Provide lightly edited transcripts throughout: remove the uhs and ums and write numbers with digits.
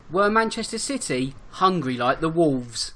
Were Manchester City hungry like the Wolves?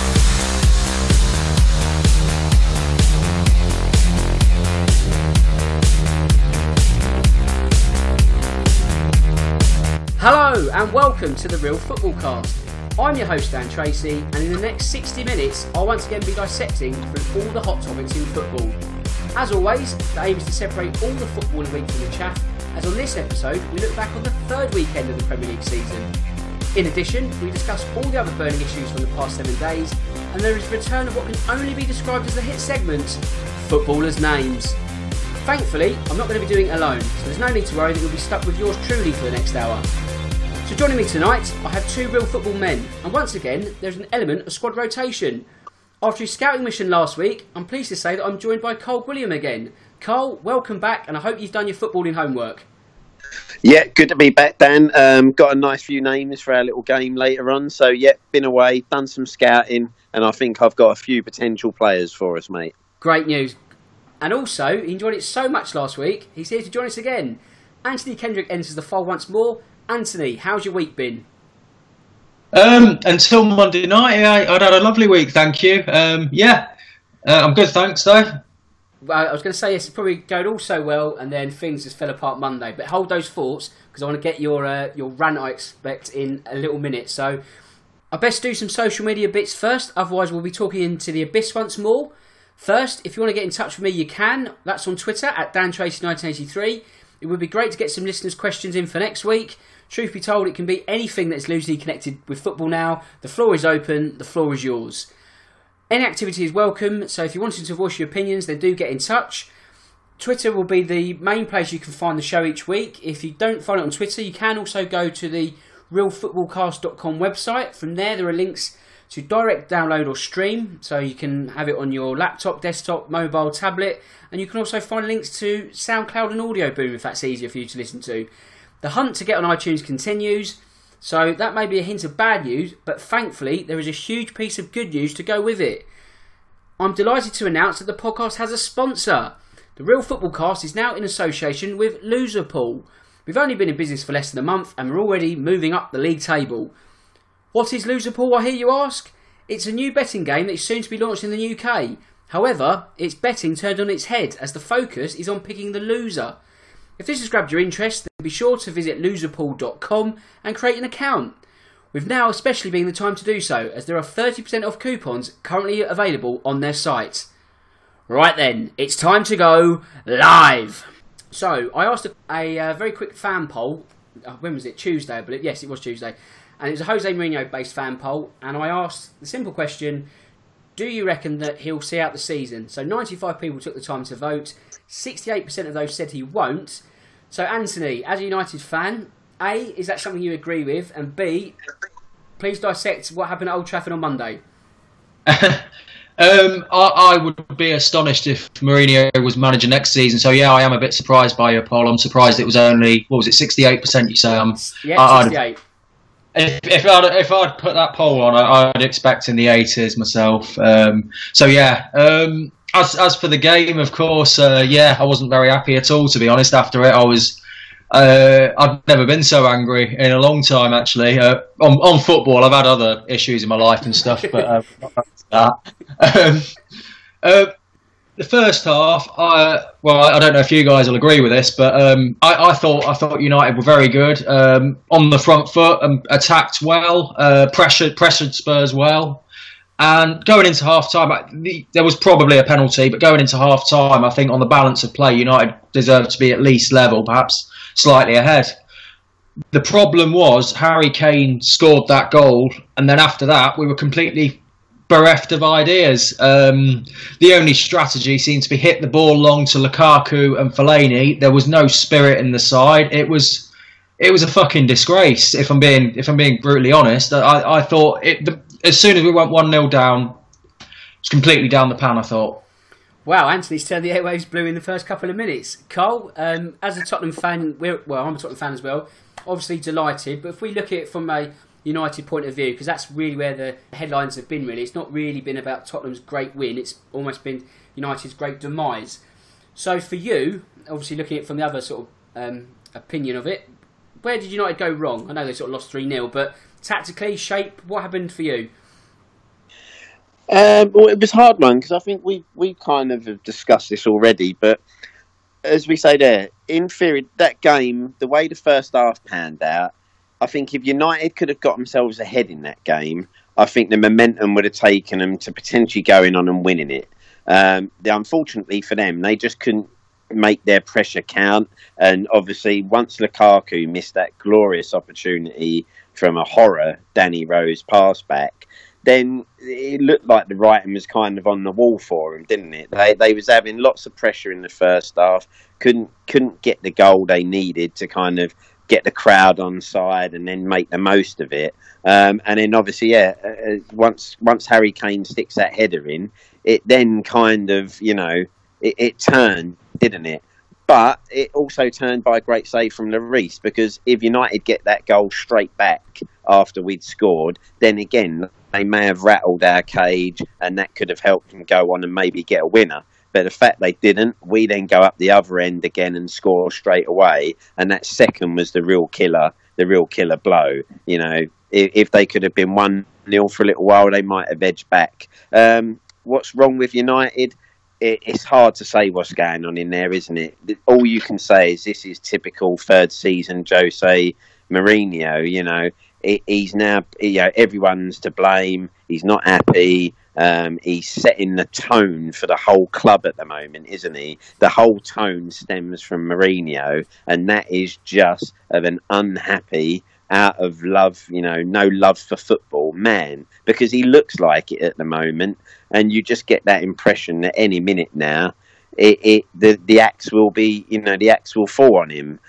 Hello and welcome to the Real Football Cast. I'm your host Dan Tracy, and in the next 60 minutes I'll once again be dissecting through all the hot topics in football. As always, the aim is to separate all the footballing week from the chaff, as on this episode we look back on the third weekend of the Premier League season. In addition, we discuss all the other burning issues from the past 7 days, and there is a return of what can only be described as the hit segment, Footballers' Names. Thankfully, I'm not going to be doing it alone, so there's no need to worry that you'll be stuck with yours truly for the next hour. So joining me tonight, I have two real football men, and once again, there's an element of squad rotation. After his scouting mission last week, I'm pleased to say that I'm joined by Cole William again. Cole, welcome back, and I hope you've done your footballing homework. Yeah, good to be back, Dan. Got a nice few names for our little game later on. So, yeah, been away, done some scouting, and I think I've got a few potential players for us, mate. Great news. And also, he enjoyed it so much last week, he's here to join us again. Anthony Kendrick enters the fold once more. Anthony, how's your week been? Until Monday night, I'd had a lovely week, thank you. I'm good, thanks, though. Well, I was going to say, yes, it's probably going all so well, and then things just fell apart Monday. But hold those thoughts, because I want to get your rant, I expect, in a little minute. So I best do some social media bits first, otherwise we'll be talking into the abyss once more. First, if you want to get in touch with me, you can. That's on Twitter, at DanTracy1983. It would be great to get some listeners' questions in for next week. Truth be told, it can be anything that's loosely connected with football now. The floor is open, the floor is yours. Any activity is welcome, so if you wanted to voice your opinions, then do get in touch. Twitter will be the main place you can find the show each week. If you don't find it on Twitter, you can also go to the realfootballcast.com website. From there are links to direct download or stream, so you can have it on your laptop, desktop, mobile, tablet, and you can also find links to SoundCloud and Audio Boom if that's easier for you to listen to. The hunt to get on iTunes continues, so that may be a hint of bad news, but thankfully there is a huge piece of good news to go with it. I'm delighted to announce that the podcast has a sponsor. The Real Football Cast is now in association with Loserpool. We've only been in business for less than a month and we're already moving up the league table. What is Loserpool, I hear you ask? It's a new betting game that is soon to be launched in the UK. However, it's betting turned on its head as the focus is on picking the loser. If this has grabbed your interest, then be sure to visit loserpool.com and create an account. With now especially being the time to do so, as there are 30% off coupons currently available on their site. Right then, it's time to go live. So, I asked a very quick fan poll. When was it? Tuesday, I believe. Yes, it was Tuesday. And it was a Jose Mourinho-based fan poll. And I asked the simple question, do you reckon that he'll see out the season? So 95 people took the time to vote. 68% of those said he won't. So, Anthony, as a United fan, A, is that something you agree with? And B, please dissect what happened at Old Trafford on Monday. I would be astonished if Mourinho was manager next season. So, yeah, I am a bit surprised by your poll. I'm surprised it was only, 68% you say? Yeah, 68. If I'd put that poll on, I'd expect in the 80s myself. As for the game, of course, I wasn't very happy at all, to be honest. After it, I've never been so angry in a long time, actually. On football, I've had other issues in my life and stuff, but not that. The first half, I don't know if you guys will agree with this, but I thought United were very good on the front foot and attacked well, pressured Spurs well. And going into half-time, there was probably a penalty, but going into half-time, I think on the balance of play, United deserved to be at least level, perhaps slightly ahead. The problem was Harry Kane scored that goal, and then after that, we were completely bereft of ideas. The only strategy seemed to be hit the ball long to Lukaku and Fellaini. There was no spirit in the side. It was a fucking disgrace, if I'm being brutally honest. I thought as soon as we went 1-0 down, it was completely down the pan, I thought. Wow, Anthony's turned the airwaves blue in the first couple of minutes. Cole, as a Tottenham fan, I'm a Tottenham fan as well, obviously delighted, but if we look at it from a United point of view, because that's really where the headlines have been, really. It's not really been about Tottenham's great win, it's almost been United's great demise. So for you, obviously looking at it from the other sort of opinion of it, where did United go wrong? I know they sort of lost 3-0, but tactically, shape, what happened for you? Well, it was a hard one because I think we kind of have discussed this already, but as we say there, in theory, that game, the way the first half panned out, I think if United could have got themselves ahead in that game, I think the momentum would have taken them to potentially going on and winning it. Unfortunately for them, they just couldn't make their pressure count. And obviously, once Lukaku missed that glorious opportunity from a horror Danny Rose pass back, then it looked like the writing was kind of on the wall for them, didn't it? They was having lots of pressure in the first half, couldn't get the goal they needed to kind of get the crowd on side and then make the most of it. And then obviously, once Harry Kane sticks that header in, it then kind of, it turned, didn't it? But it also turned by a great save from Lloris, because if United get that goal straight back after we'd scored, then again, they may have rattled our cage and that could have helped them go on and maybe get a winner. But the fact they didn't, we then go up the other end again and score straight away. And that second was the real killer blow. If they could have been 1-0 for a little while, they might have edged back. What's wrong with United? It's hard to say what's going on in there, isn't it? All you can say is this is typical third season Jose Mourinho. He's now, everyone's to blame. He's not happy. He's setting the tone for the whole club at the moment, isn't he? The whole tone stems from Mourinho, and that is just of an unhappy, out of love, no love for football man, because he looks like it at the moment, and you just get that impression that any minute now, the axe will be, the axe will fall on him.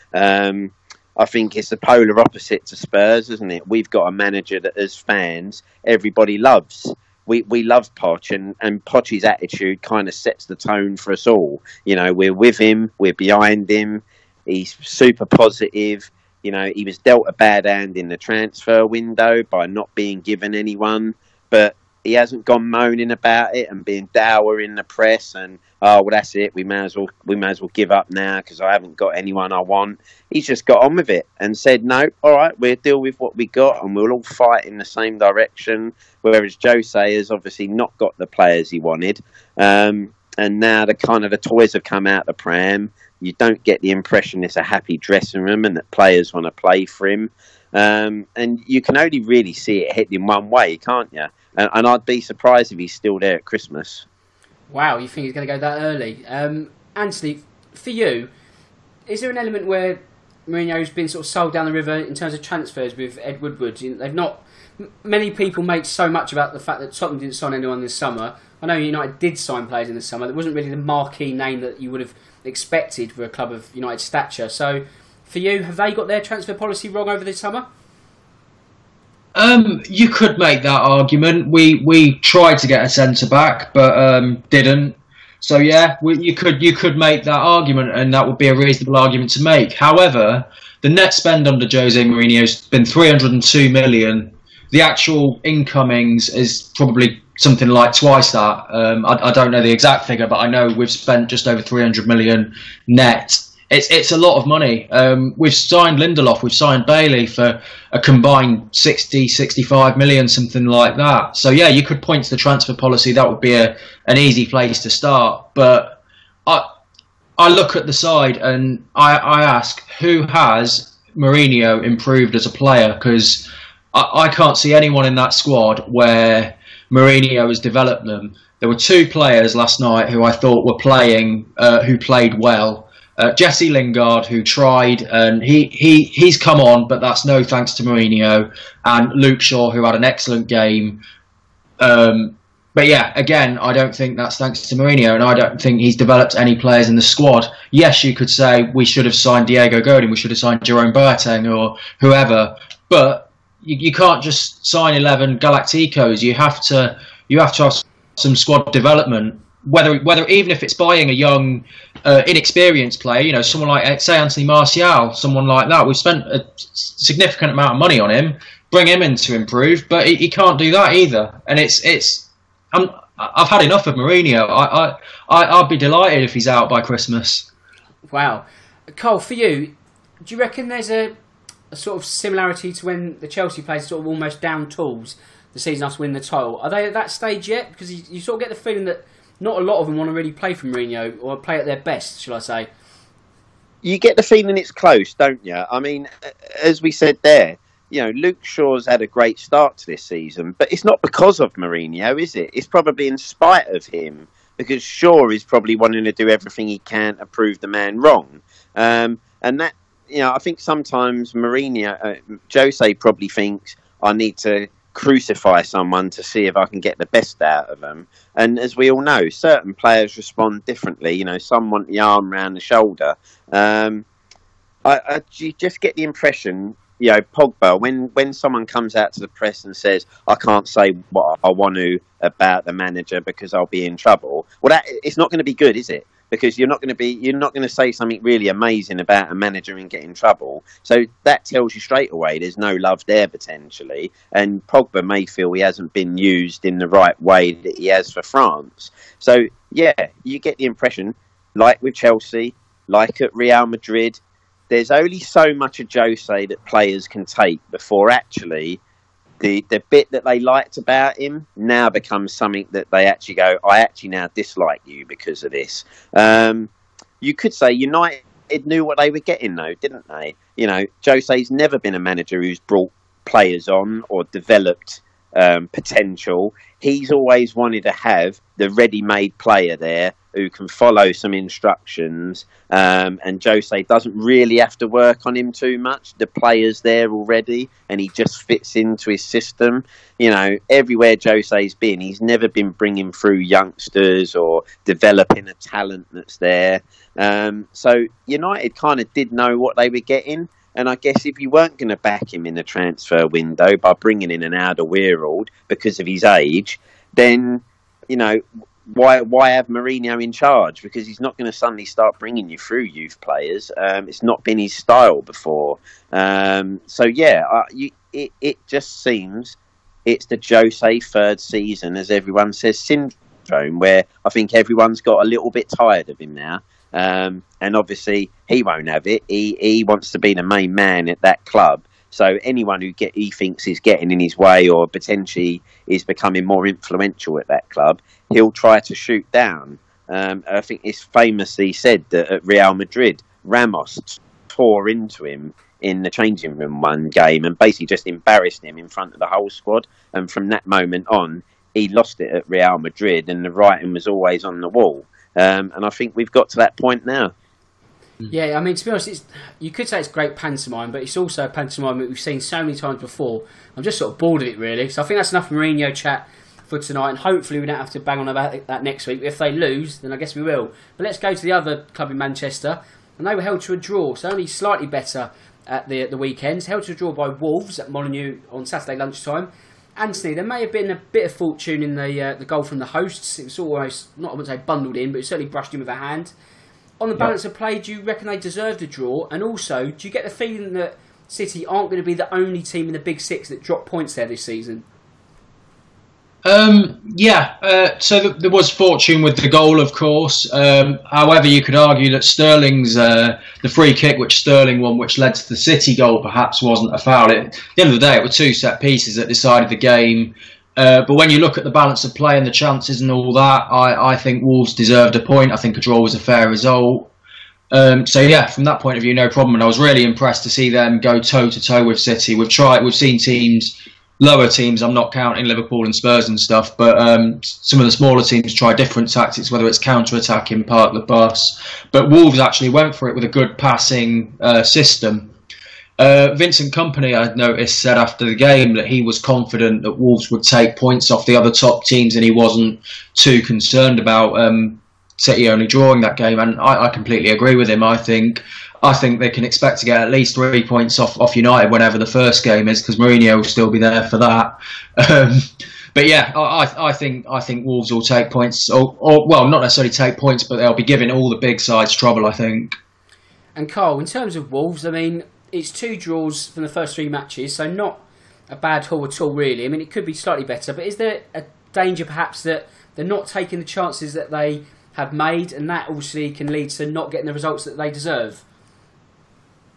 I think it's the polar opposite to Spurs, isn't it? We've got a manager that, as fans, everybody loves. We love Poch, and Poch's attitude kind of sets the tone for us all. We're with him, we're behind him. He's super positive. He was dealt a bad hand in the transfer window by not being given anyone, but he hasn't gone moaning about it and being dour in the press and, that's it, we may as well give up now because I haven't got anyone I want. He's just got on with it and said, no, all right, we'll deal with what we got and we'll all fight in the same direction. Whereas Jose has obviously not got the players he wanted. And now the toys have come out the pram. You don't get the impression it's a happy dressing room and that players want to play for him. And you can only really see it heading one way, can't you? And I'd be surprised if he's still there at Christmas. Wow, you think he's going to go that early? Anthony, for you, is there an element where Mourinho's been sort of sold down the river in terms of transfers with Ed Woodward? They've not. Many people make so much about the fact that Tottenham didn't sign anyone this summer. I know United did sign players in the summer. That wasn't really the marquee name that you would have expected for a club of United stature. So, for you, have they got their transfer policy wrong over this summer? You could make that argument. We tried to get a centre back, but didn't. So yeah, you could make that argument, and that would be a reasonable argument to make. However, the net spend under Jose Mourinho has been 302 million. The actual incomings is probably something like twice that. I don't know the exact figure, but I know we've spent just over 300 million net. It's a lot of money. We've signed Lindelof, we've signed Bailey for a combined 60, 65 million, something like that. So yeah, you could point to the transfer policy. That would be an easy place to start. But I look at the side and I ask, who has Mourinho improved as a player? Because I can't see anyone in that squad where Mourinho has developed them. There were two players last night who I thought were playing, who played well. Jesse Lingard, who tried, and he's come on, but that's no thanks to Mourinho. And Luke Shaw, who had an excellent game. But yeah, again, I don't think that's thanks to Mourinho, and I don't think he's developed any players in the squad. Yes, you could say we should have signed Diego Godin, we should have signed Jerome Boateng or whoever, but you can't just sign 11 Galacticos. You have to have some squad development. Whether even if it's buying a young, inexperienced player, someone like, say, Anthony Martial, someone like that, we've spent a significant amount of money on him, bring him in to improve, but he can't do that either. And I've had enough of Mourinho. I'd be delighted if he's out by Christmas. Wow, Cole, for you, do you reckon there's a a sort of similarity to when the Chelsea players sort of almost down tools the season after winning the title? Are they at that stage yet? Because you sort of get the feeling that not a lot of them want to really play for Mourinho or play at their best, shall I say. You get the feeling it's close, don't you? I mean, as we said there, Luke Shaw's had a great start to this season, but it's not because of Mourinho, is it? It's probably in spite of him, because Shaw is probably wanting to do everything he can to prove the man wrong. And that, I think sometimes Mourinho, Jose probably thinks, I need to crucify someone to see if I can get the best out of them. And as we all know, certain players respond differently. Some want the arm round the shoulder. You just get the impression, Pogba, when someone comes out to the press and says, I can't say what I want to about the manager because I'll be in trouble. Well, it's not going to be good, is it? Because you're not going to say something really amazing about a manager and get in trouble. So that tells you straight away there's no love there potentially. And Pogba may feel he hasn't been used in the right way that he has for France. So yeah, you get the impression, like with Chelsea, like at Real Madrid, there's only so much of Jose that players can take before actually the bit that they liked about him now becomes something that they actually go, I actually now dislike you because of this. You could say United knew what they were getting though, didn't they? Jose's never been a manager who's brought players on or developed potential. He's always wanted to have the ready-made player there who can follow some instructions, and Jose doesn't really have to work on him too much. The player's there already, and he just fits into his system. Everywhere Jose's been, he's never been bringing through youngsters or developing a talent that's there. So United kind of did know what they were getting. And I guess if you weren't going to back him in the transfer window by bringing in an Alderweireld because of his age, then, why have Mourinho in charge? Because he's not going to suddenly start bringing you through youth players. It's not been his style before. So, yeah, it just seems it's the Jose third season, as everyone says, syndrome, where I think everyone's got a little bit tired of him now. And obviously he won't have it. He wants to be the main man at that club. So anyone who he thinks is getting in his way or potentially is becoming more influential at that club, he'll try to shoot down. I think it's famously said that at Real Madrid, Ramos tore into him in the changing room one game and basically just embarrassed him in front of the whole squad. And from that moment on, he lost it at Real Madrid and the writing was always on the wall. And I think we've got to that point now. Yeah, I mean, to be honest, you could say it's great pantomime, but it's also a pantomime that we've seen so many times before. I'm just sort of bored of it, really. So I think that's enough Mourinho chat for tonight, and hopefully we don't have to bang on about that next week. If they lose, then I guess we will. But let's go to the other club in Manchester, and they were held to a draw, so only slightly better at the weekends. Held to a draw by Wolves at Molineux on Saturday lunchtime. Anthony, there may have been a bit of fortune in the goal from the hosts. It was almost, not I wouldn't say bundled in, but it certainly brushed in with a hand. On the balance of play, do you reckon they deserved a draw? And also, do you get the feeling that City aren't going to be the only team in the Big Six that drop points there this season? So there was fortune with the goal, of course. However, you could argue that Sterling's the free kick, which Sterling won, which led to the City goal, perhaps wasn't a foul. At the end of the day, it were two set pieces that decided the game. But when you look at the balance of play and the chances and all that, I think Wolves deserved a point. I think a draw was a fair result. From that point of view, no problem. And I was really impressed to see them go toe to toe with City. We've seen teams, lower teams, I'm not counting Liverpool and Spurs and stuff, but some of the smaller teams try different tactics, whether it's counter-attacking, park the bus. But Wolves actually went for it with a good passing system. Vincent Kompany, I noticed, said after the game that he was confident that Wolves would take points off the other top teams and he wasn't too concerned about City only drawing that game, and I completely agree with him. I think they can expect to get at least 3 points off United whenever the first game is, because Mourinho will still be there for that. But yeah, I think Wolves will take points, or well, not necessarily take points, but they'll be giving all the big sides trouble, I think. And Carl, in terms of Wolves, I mean, it's 2 draws from the first 3 matches, so not a bad haul at all, really. I mean, it could be slightly better, but is there a danger perhaps that they're not taking the chances that they have made, and that obviously can lead to not getting the results that they deserve?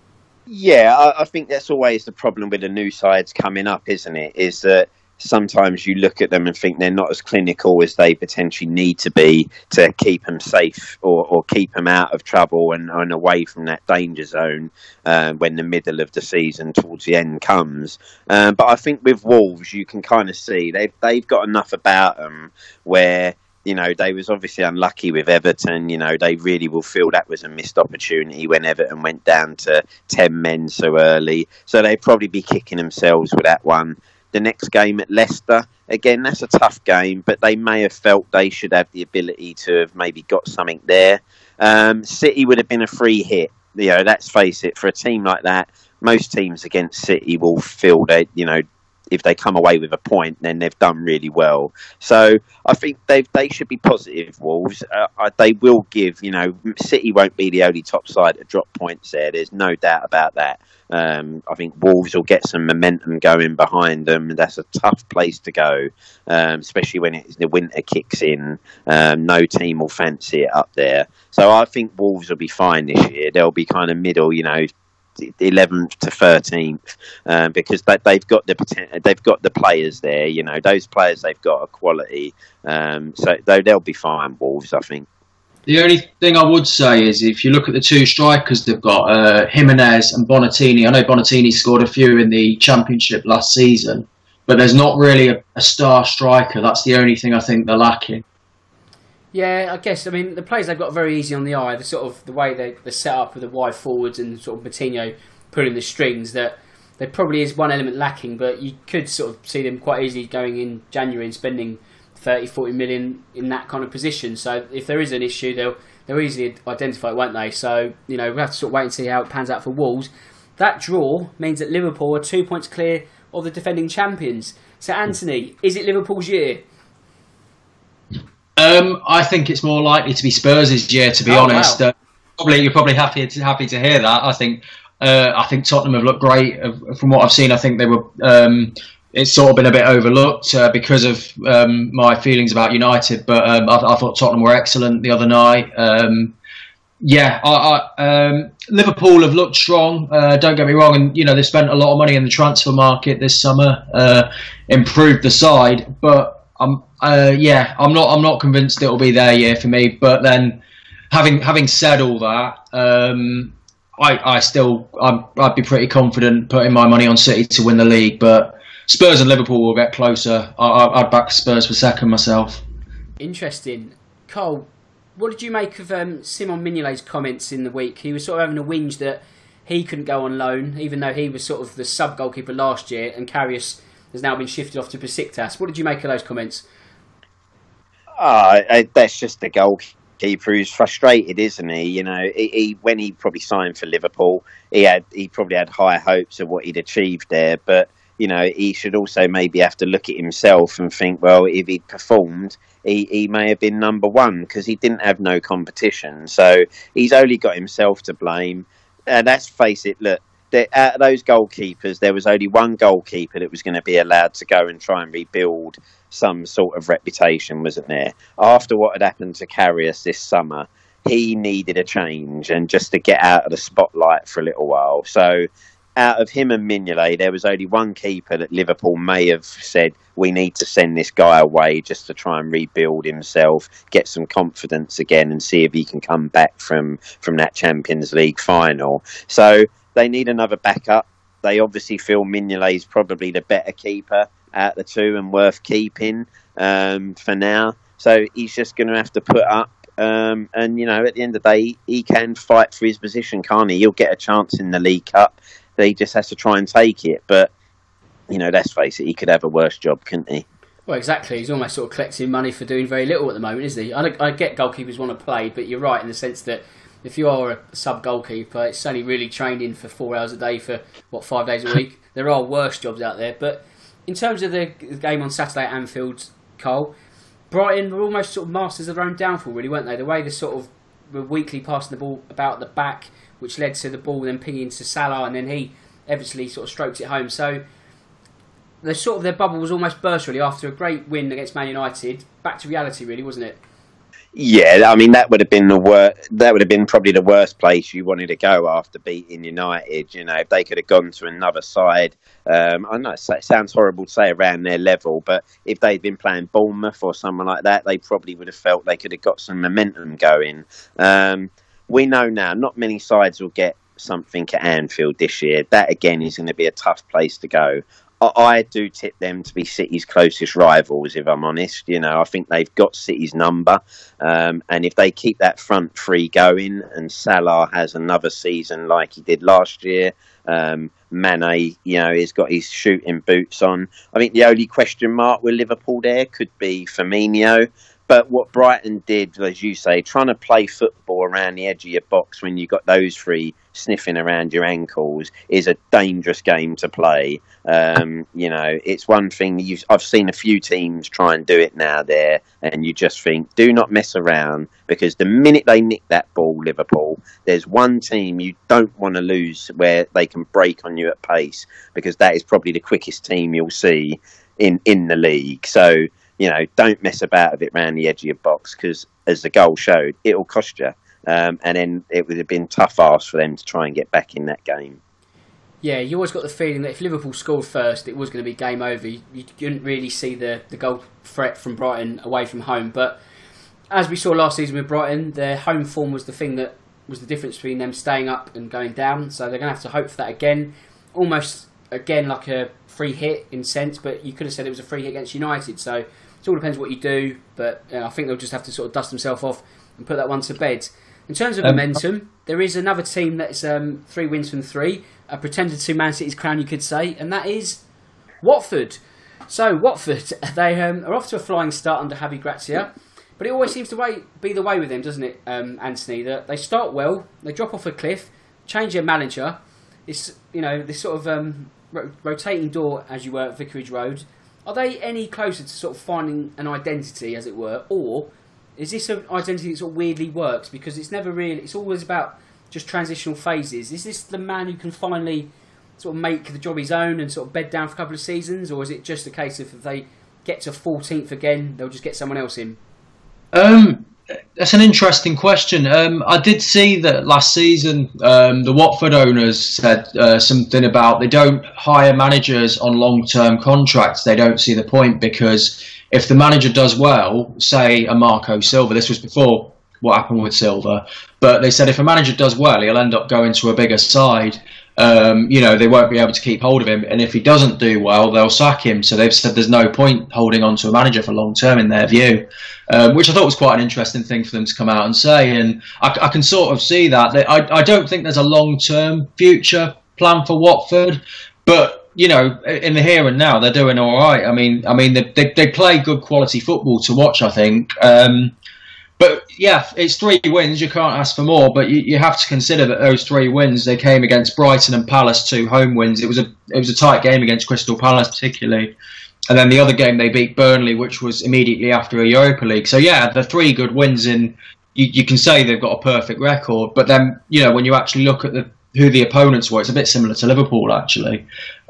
Yeah, I think that's always the problem with the new sides coming up, isn't it? Is that sometimes you look at them and think they're not as clinical as they potentially need to be to keep them safe or keep them out of trouble and away from that danger zone when the middle of the season towards the end comes. But I think with Wolves, you can kind of see they've got enough about them where they was obviously unlucky with Everton. They really will feel that was a missed opportunity when Everton went down to 10 men so early. So they'd probably be kicking themselves with that one. The next game at Leicester, again, that's a tough game, but they may have felt they should have the ability to have maybe got something there. City would have been a free hit. Let's face it, for a team like that, most teams against City will feel that, if they come away with a point, then they've done really well. So I think they should be positive, Wolves. They will give, City won't be the only top side to drop points there. There's no doubt about that. I think Wolves will get some momentum going behind them. That's a tough place to go, especially when the winter kicks in. No team will fancy it up there. So I think Wolves will be fine this year. They'll be kind of middle, 11th to 13th, because they've got the players there. Those players they've got are quality. So they'll be fine, Wolves, I think. The only thing I would say is if you look at the two strikers they've got, Jimenez and Bonatini. I know Bonatini scored a few in the Championship last season, but there's not really a star striker. That's the only thing I think they're lacking. Yeah, I guess. I mean, the players they've got very easy on the eye. The way they're set up with the wide forwards and sort of Moutinho pulling the strings, that there probably is one element lacking, but you could sort of see them quite easily going in January and spending 30, 40 million in that kind of position. So if there is an issue, they'll easily identify it, won't they? So, we'll have to sort of wait and see how it pans out for Wolves. That draw means that Liverpool are 2 points clear of the defending champions. So, Anthony, is it Liverpool's year? I think it's more likely to be Spurs' year, to be honest. Wow. You're probably happy to hear that. I think Tottenham have looked great from what I've seen. I think they were. It's sort of been a bit overlooked because of my feelings about United, but I thought Tottenham were excellent the other night. Liverpool have looked strong. Don't get me wrong, and they've spent a lot of money in the transfer market this summer, improved the side, but I'm not convinced it'll be their year for me. But then, having said all that, I'd be pretty confident putting my money on City to win the league, but Spurs and Liverpool will get closer. I'd back Spurs for second myself. Interesting. Cole, what did you make of Simon Mignolet's comments in the week? He was sort of having a whinge that he couldn't go on loan, even though he was sort of the sub-goalkeeper last year, and Karius has now been shifted off to Besiktas. What did you make of those comments? That's just the goalkeeper who's frustrated, isn't he? He when he probably signed for Liverpool, he probably had high hopes of what he'd achieved there, but he should also maybe have to look at himself and think, well, if he'd performed, he may have been number one, because he didn't have no competition. So he's only got himself to blame. Let's face it, look, out of those goalkeepers, there was only one goalkeeper that was going to be allowed to go and try and rebuild some sort of reputation, wasn't there? After what had happened to Karius this summer, he needed a change and just to get out of the spotlight for a little while. So out of him and Mignolet, there was only one keeper that Liverpool may have said, we need to send this guy away just to try and rebuild himself, get some confidence again and see if he can come back from that Champions League final. So they need another backup. They obviously feel Mignolet's probably the better keeper out of the two and worth keeping for now. So he's just going to have to put up. And, at the end of the day, he can fight for his position, can't he? He'll get a chance in the League Cup. He just has to try and take it. But, let's face it, he could have a worse job, couldn't he? Well, exactly. He's almost sort of collecting money for doing very little at the moment, isn't he? I get goalkeepers want to play, but you're right in the sense that if you are a sub-goalkeeper, it's only really trained in for 4 hours a day for, 5 days a week. There are worse jobs out there. But in terms of the game on Saturday at Anfield, Cole, Brighton were almost sort of masters of their own downfall, really, weren't they? The way they sort of were weakly passing the ball about the back, which led to the ball then pinging to Salah, and then he eventually sort of stroked it home. So their bubble was almost burst, really, after a great win against Man United. Back to reality, really, wasn't it? Yeah, I mean that would have been the worst. That would have been probably the worst place you wanted to go after beating United. You know, if they could have gone to another side. I know it sounds horrible to say around their level, but if they'd been playing Bournemouth or someone like that, they probably would have felt they could have got some momentum going. We know now, not many sides will get something at Anfield this year. That again is going to be a tough place to go. I do tip them to be City's closest rivals, if I'm honest. You know, I think they've got City's number. And if they keep that front three going and Salah has another season like he did last year, Mane, you know, he's got his shooting boots on. I think the only question mark with Liverpool there could be Firmino. But what Brighton did, as you say, trying to play football around the edge of your box when you've got those three sniffing around your ankles is a dangerous game to play. You know, it's one thing I've seen a few teams try and do it now there, and you just think, do not mess around, because the minute they nick that ball, Liverpool, there's one team you don't want to lose where they can break on you at pace, because that is probably the quickest team you'll see in the league. So, you know, don't mess about with it around the edge of your box, because as the goal showed, it'll cost you. And then it would have been tough ask for them to try and get back in that game. Yeah, you always got the feeling that if Liverpool scored first, it was going to be game over. You couldn't really see the goal threat from Brighton away from home. But as we saw last season with Brighton, their home form was the thing that was the difference between them staying up and going down. So they're going to have to hope for that again. Almost, again, like a free hit in sense, but you could have said it was a free hit against United. So it all depends what you do. But I think they'll just have to sort of dust themselves off and put that one to bed. In terms of momentum, there is another team that's 3 wins from 3, a pretender to Man City's crown, you could say, and that is Watford. So Watford, they are off to a flying start under Javi Gracia, but it always seems to be the way with them, doesn't it, Anthony? That they start well, they drop off a cliff, change their manager. It's, you know, this sort of rotating door, as you were at Vicarage Road. Are they any closer to sort of finding an identity, as it were, or is this an identity that sort of weirdly works? Because it's never really, it's always about just transitional phases. Is this the man who can finally sort of make the job his own and sort of bed down for a couple of seasons? Or is it just a case of if they get to 14th again, they'll just get someone else in? That's an interesting question. I did see that last season the Watford owners said something about they don't hire managers on long-term contracts. They don't see the point, because if the manager does well, say a Marco Silva, this was before what happened with Silva, but they said if a manager does well, he'll end up going to a bigger side. You know, they won't be able to keep hold of him, and if he doesn't do well, they'll sack him. So they've said there's no point holding on to a manager for long term in their view, which I thought was quite an interesting thing for them to come out and say. And I can sort of see that. I don't think there's a long term future plan for Watford, but you know, in the here and now, they're doing all right. I mean, they play good quality football to watch, I think. But yeah, it's 3 wins. You can't ask for more. But you have to consider that those 3 wins, they came against Brighton and Palace, 2 home wins. It was a tight game against Crystal Palace, particularly. And then the other game, they beat Burnley, which was immediately after a Europa League. So yeah, the 3 good wins in. You can say they've got a perfect record. But then, you know, when you actually look at who the opponents were, it's a bit similar to Liverpool, actually.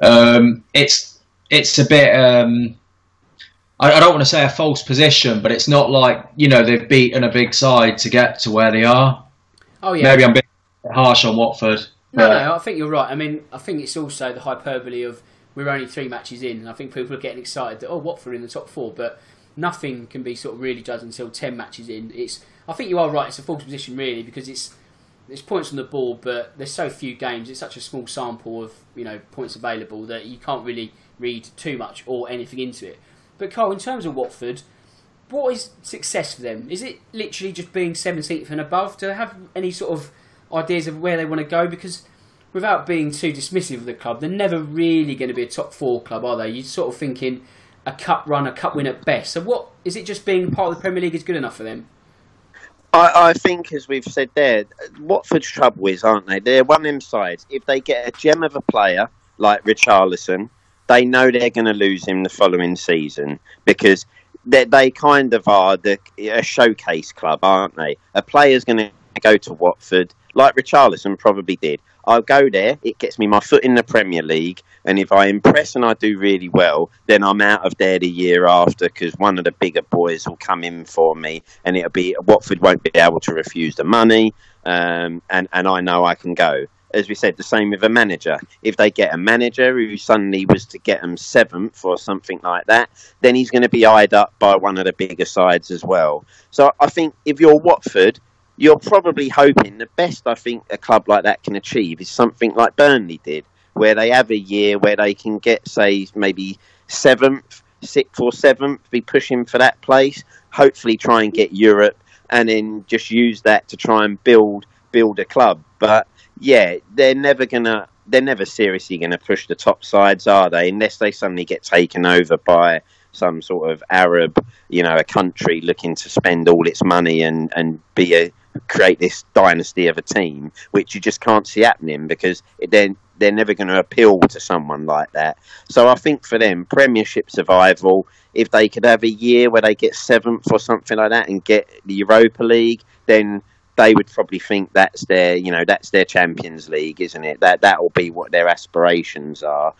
It's a bit. I don't want to say a false position, but it's not like, you know, they've beaten a big side to get to where they are. Oh yeah. Maybe I'm being harsh on Watford. No, I think you're right. I mean, I think it's also the hyperbole of we're only 3 matches in, and I think people are getting excited that Watford are in the top 4, but nothing can be sort of really judged until 10 matches in. I think you are right. It's a false position really, because it's points on the board, but there's so few games. It's such a small sample of, you know, points available that you can't really read too much or anything into it. But Carl, in terms of Watford, what is success for them? Is it literally just being 17th and above? Do they have any sort of ideas of where they want to go? Because without being too dismissive of the club, they're never really going to be a top 4 club, are they? You're sort of thinking a cup run, a cup win at best. So what is it? Just being part of the Premier League is good enough for them? I think, as we've said there, Watford's trouble is, aren't they? They're one of them sides. If they get a gem of a player like Richarlison, they know they're going to lose him the following season, because they kind of are a showcase club, aren't they? A player's going to go to Watford, like Richarlison probably did. I'll go there, it gets me my foot in the Premier League, and if I impress and I do really well, then I'm out of there the year after because one of the bigger boys will come in for me, and it'll be Watford won't be able to refuse the money, and I know I can go. As we said, the same with a manager. If they get a manager who suddenly was to get them 7th or something like that, then he's going to be eyed up by one of the bigger sides as well. So I think if you're Watford, you're probably hoping the best I think a club like that can achieve is something like Burnley did, where they have a year where they can get, say, maybe 7th, 6th or 7th, be pushing for that place, hopefully try and get Europe, and then just use that to try and build a club. But yeah, they're never seriously gonna push the top sides, are they? Unless they suddenly get taken over by some sort of Arab, a country looking to spend all its money and create this dynasty of a team, which you just can't see happening because they're never going to appeal to someone like that. So I think for them, Premiership survival, if they could have a year where they get 7th or something like that and get the Europa League, then they would probably think that's their Champions League, isn't it? That will be what their aspirations are.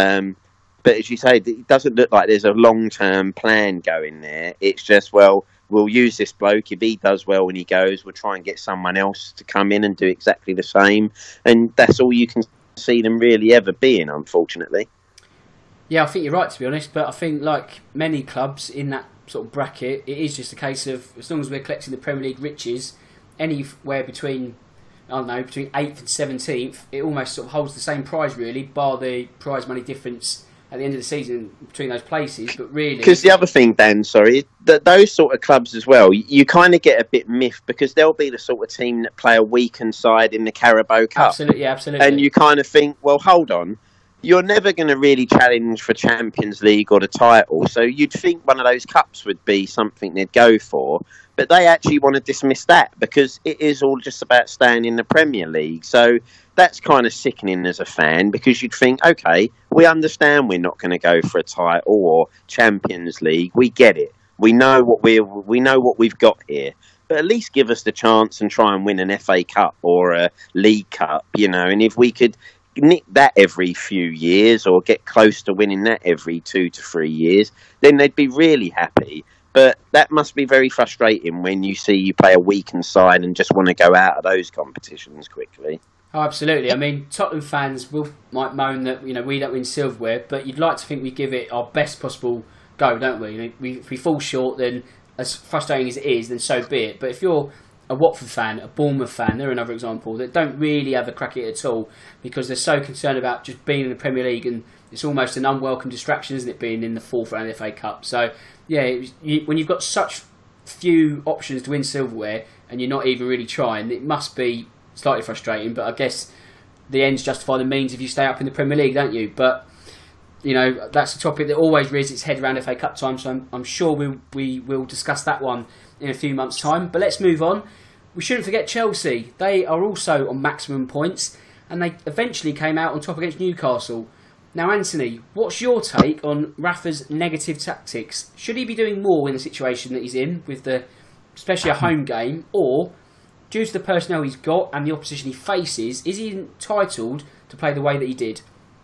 But as you say, it doesn't look like there's a long-term plan going there. It's just, well, we'll use this bloke. If he does well when he goes, we'll try and get someone else to come in and do exactly the same. And that's all you can see them really ever being, unfortunately. Yeah, I think you're right, to be honest. But I think, like many clubs in that sort of bracket, it is just a case of, as long as we're collecting the Premier League riches, anywhere between 8th and 17th, it almost sort of holds the same prize, really, bar the prize money difference at the end of the season between those places. But really, because the other thing, Dan, that those sort of clubs as well, you kind of get a bit miffed because they'll be the sort of team that play a weakened side in the Carabao Cup. Absolutely. And you kind of think, well, hold on, you're never going to really challenge for Champions League or the title, so you'd think one of those cups would be something they'd go for. But they actually want to dismiss that because it is all just about staying in the Premier League. So that's kind of sickening as a fan because you'd think, okay, we understand we're not going to go for a title or Champions League. We get it. We know what we've got here. But at least give us the chance and try and win an FA Cup or a League Cup, And if we could nick that every few years or get close to winning that every 2 to 3 years, then they'd be really happy. But that must be very frustrating when you see you play a weakened side and just want to go out of those competitions quickly. Oh, absolutely. I mean, Tottenham fans might moan that we don't win silverware, but you'd like to think we give it our best possible go, don't we? If we fall short, then as frustrating as it is, then so be it. But if you're a Watford fan, a Bournemouth fan, they're another example, that don't really have a crack at it at all because they're so concerned about just being in the Premier League, and it's almost an unwelcome distraction, isn't it, being in the 4th round of the FA Cup. So, yeah, when you've got such few options to win silverware and you're not even really trying, it must be slightly frustrating. But I guess the ends justify the means if you stay up in the Premier League, don't you? But that's a topic that always rears its head around FA Cup time, so I'm sure we will discuss that one in a few months' time. But let's move on. We shouldn't forget Chelsea. They are also on maximum points, and they eventually came out on top against Newcastle. Now, Anthony, what's your take on Rafa's negative tactics? Should he be doing more in the situation that he's in, with especially a home game, or due to the personnel he's got and the opposition he faces, is he entitled to play the way that he did?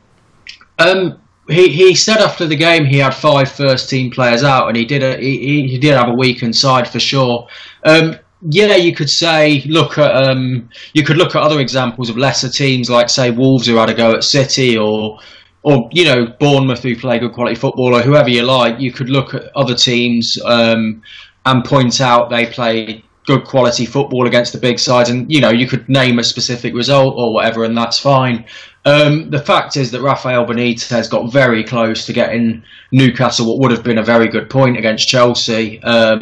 He said after the game he had 5 first-team players out, and he did have a weakened side for sure. Yeah, you could say you could look at other examples of lesser teams like, say, Wolves, who had a go at City, or Bournemouth, who play good quality football, or whoever you like. You could look at other teams and point out they play good quality football against the big sides, and you could name a specific result or whatever, and that's fine. The fact is that Rafael Benitez got very close to getting Newcastle what would have been a very good point against Chelsea.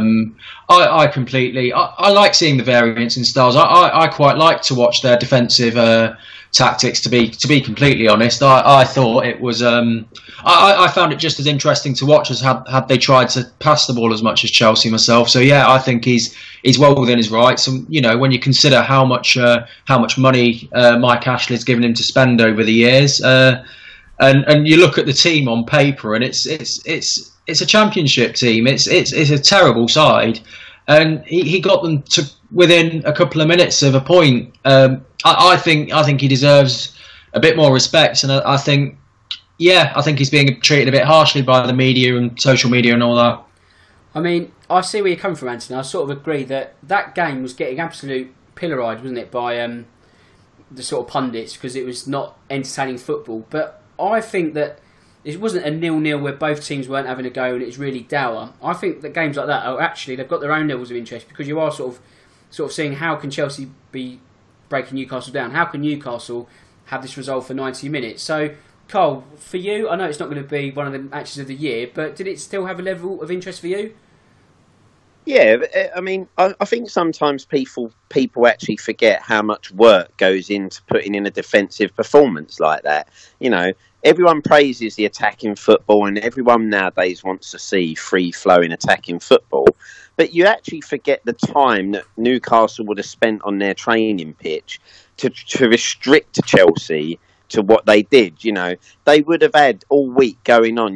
I like seeing the variance in styles. I quite like to watch their defensive tactics. To be completely honest, I thought it was. I found it just as interesting to watch as had they tried to pass the ball as much as Chelsea myself. So yeah, I think he's well within his rights. And when you consider how much money Mike Ashley's given him to spend over the years, and you look at the team on paper, and it's a championship team. It's a terrible side, and he got them to within a couple of minutes of a point. I think he deserves a bit more respect, and I think he's being treated a bit harshly by the media and social media and all that. I mean, I see where you're coming from, Anthony. I sort of agree that game was getting absolute pilloryed, wasn't it, by the sort of pundits, because it was not entertaining football. But I think that it wasn't a 0-0 where both teams weren't having a go and it was really dour. I think that games like that are actually, they've got their own levels of interest, because you are sort of seeing how can Chelsea be breaking Newcastle down? How can Newcastle have this result for 90 minutes? So, Carl, for you, I know it's not going to be one of the matches of the year, but did it still have a level of interest for you? Yeah, I mean, I think sometimes people actually forget how much work goes into putting in a defensive performance like that. You know, everyone praises the attacking football, and everyone nowadays wants to see free-flowing attacking football. But you actually forget the time that Newcastle would have spent on their training pitch to restrict Chelsea to what they did. You know, they would have had all week going on,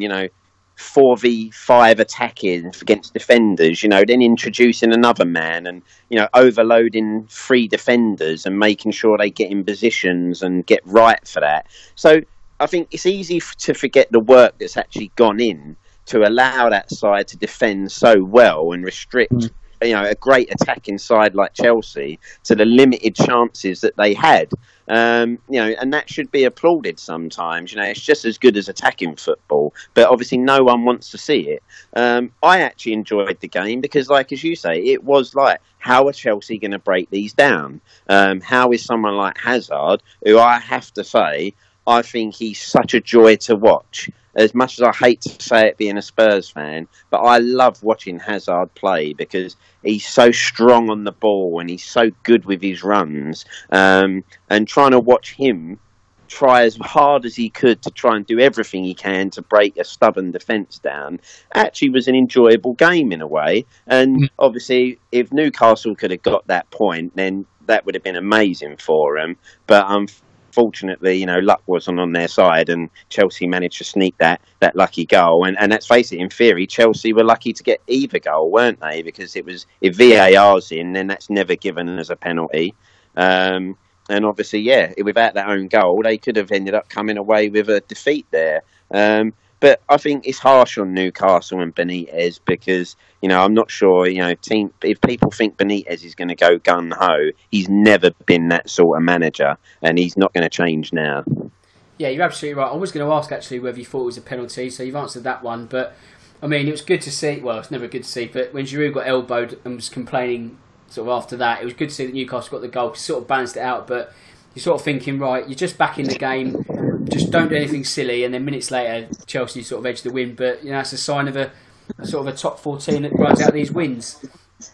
4v5 attacking against defenders, then introducing another man and, overloading 3 defenders and making sure they get in positions and get right for that. So I think it's easy to forget the work that's actually gone in to allow that side to defend so well and restrict a great attacking side like Chelsea to the limited chances that they had. And that should be applauded sometimes. It's just as good as attacking football, but obviously no one wants to see it. I actually enjoyed the game because, as you say, it was like, how are Chelsea going to break these down? How is someone like Hazard, who I have to say, I think he's such a joy to watch. As much as I hate to say it being a Spurs fan, but I love watching Hazard play because he's so strong on the ball and he's so good with his runs. And trying to watch him try as hard as he could to try and do everything he can to break a stubborn defence down actually was an enjoyable game in a way. And obviously, if Newcastle could have got that point, then that would have been amazing for them. But fortunately, luck wasn't on their side, and Chelsea managed to sneak that lucky goal. And let's face it, in theory, Chelsea were lucky to get either goal, weren't they? Because if VAR's in, then that's never given as a penalty. And obviously, without that own goal, they could have ended up coming away with a defeat there. But I think it's harsh on Newcastle and Benitez because, I'm not sure, if people think Benitez is going to go gun-ho, he's never been that sort of manager and he's not going to change now. Yeah, you're absolutely right. I was going to ask, actually, whether you thought it was a penalty, so you've answered that one. But, I mean, it was good to see, well, it's never good to see, but when Giroud got elbowed and was complaining sort of after that, it was good to see that Newcastle got the goal, sort of balanced it out, but you're sort of thinking, right, you're just back in the game, just don't do anything silly, and then minutes later, Chelsea sort of edged the win. But that's a sign of a sort of a top 14 that runs out these wins.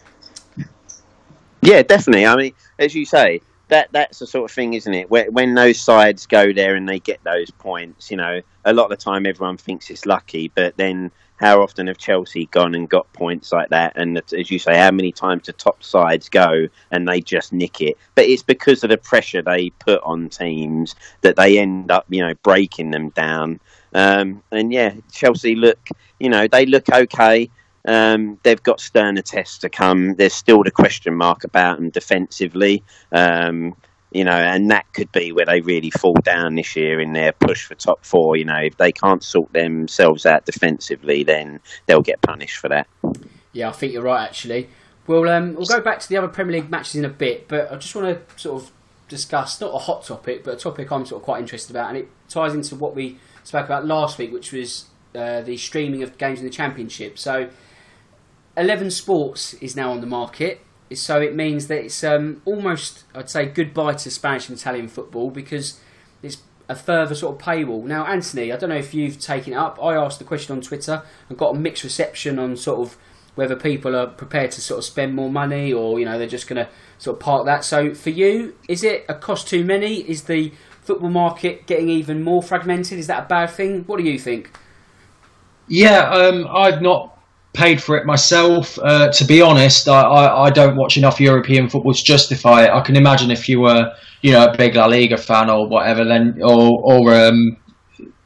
Yeah, definitely. I mean, as you say, that's the sort of thing, isn't it? When those sides go there and they get those points, a lot of the time everyone thinks it's lucky, but then how often have Chelsea gone and got points like that? And as you say, how many times do top sides go and they just nick it? But it's because of the pressure they put on teams that they end up, breaking them down. And Chelsea they look okay. They've got sterner tests to come. There's still the question mark about them defensively. And that could be where they really fall down this year in their push for top 4. If they can't sort themselves out defensively, then they'll get punished for that. Yeah, I think you're right, actually. We'll go back to the other Premier League matches in a bit, but I just want to sort of discuss, not a hot topic, but a topic I'm sort of quite interested about, and it ties into what we spoke about last week, which was the streaming of games in the Championship. So 11 Sports is now on the market. So it means that it's almost, I'd say, goodbye to Spanish and Italian football because it's a further sort of paywall. Now, Anthony, I don't know if you've taken it up. I asked the question on Twitter and got a mixed reception on sort of whether people are prepared to sort of spend more money or, they're just going to sort of park that. So for you, is it a cost too many? Is the football market getting even more fragmented? Is that a bad thing? What do you think? Yeah, I've not paid for it myself. To be honest, I don't watch enough European football to justify it. I can imagine if you were, a big La Liga fan or whatever, then or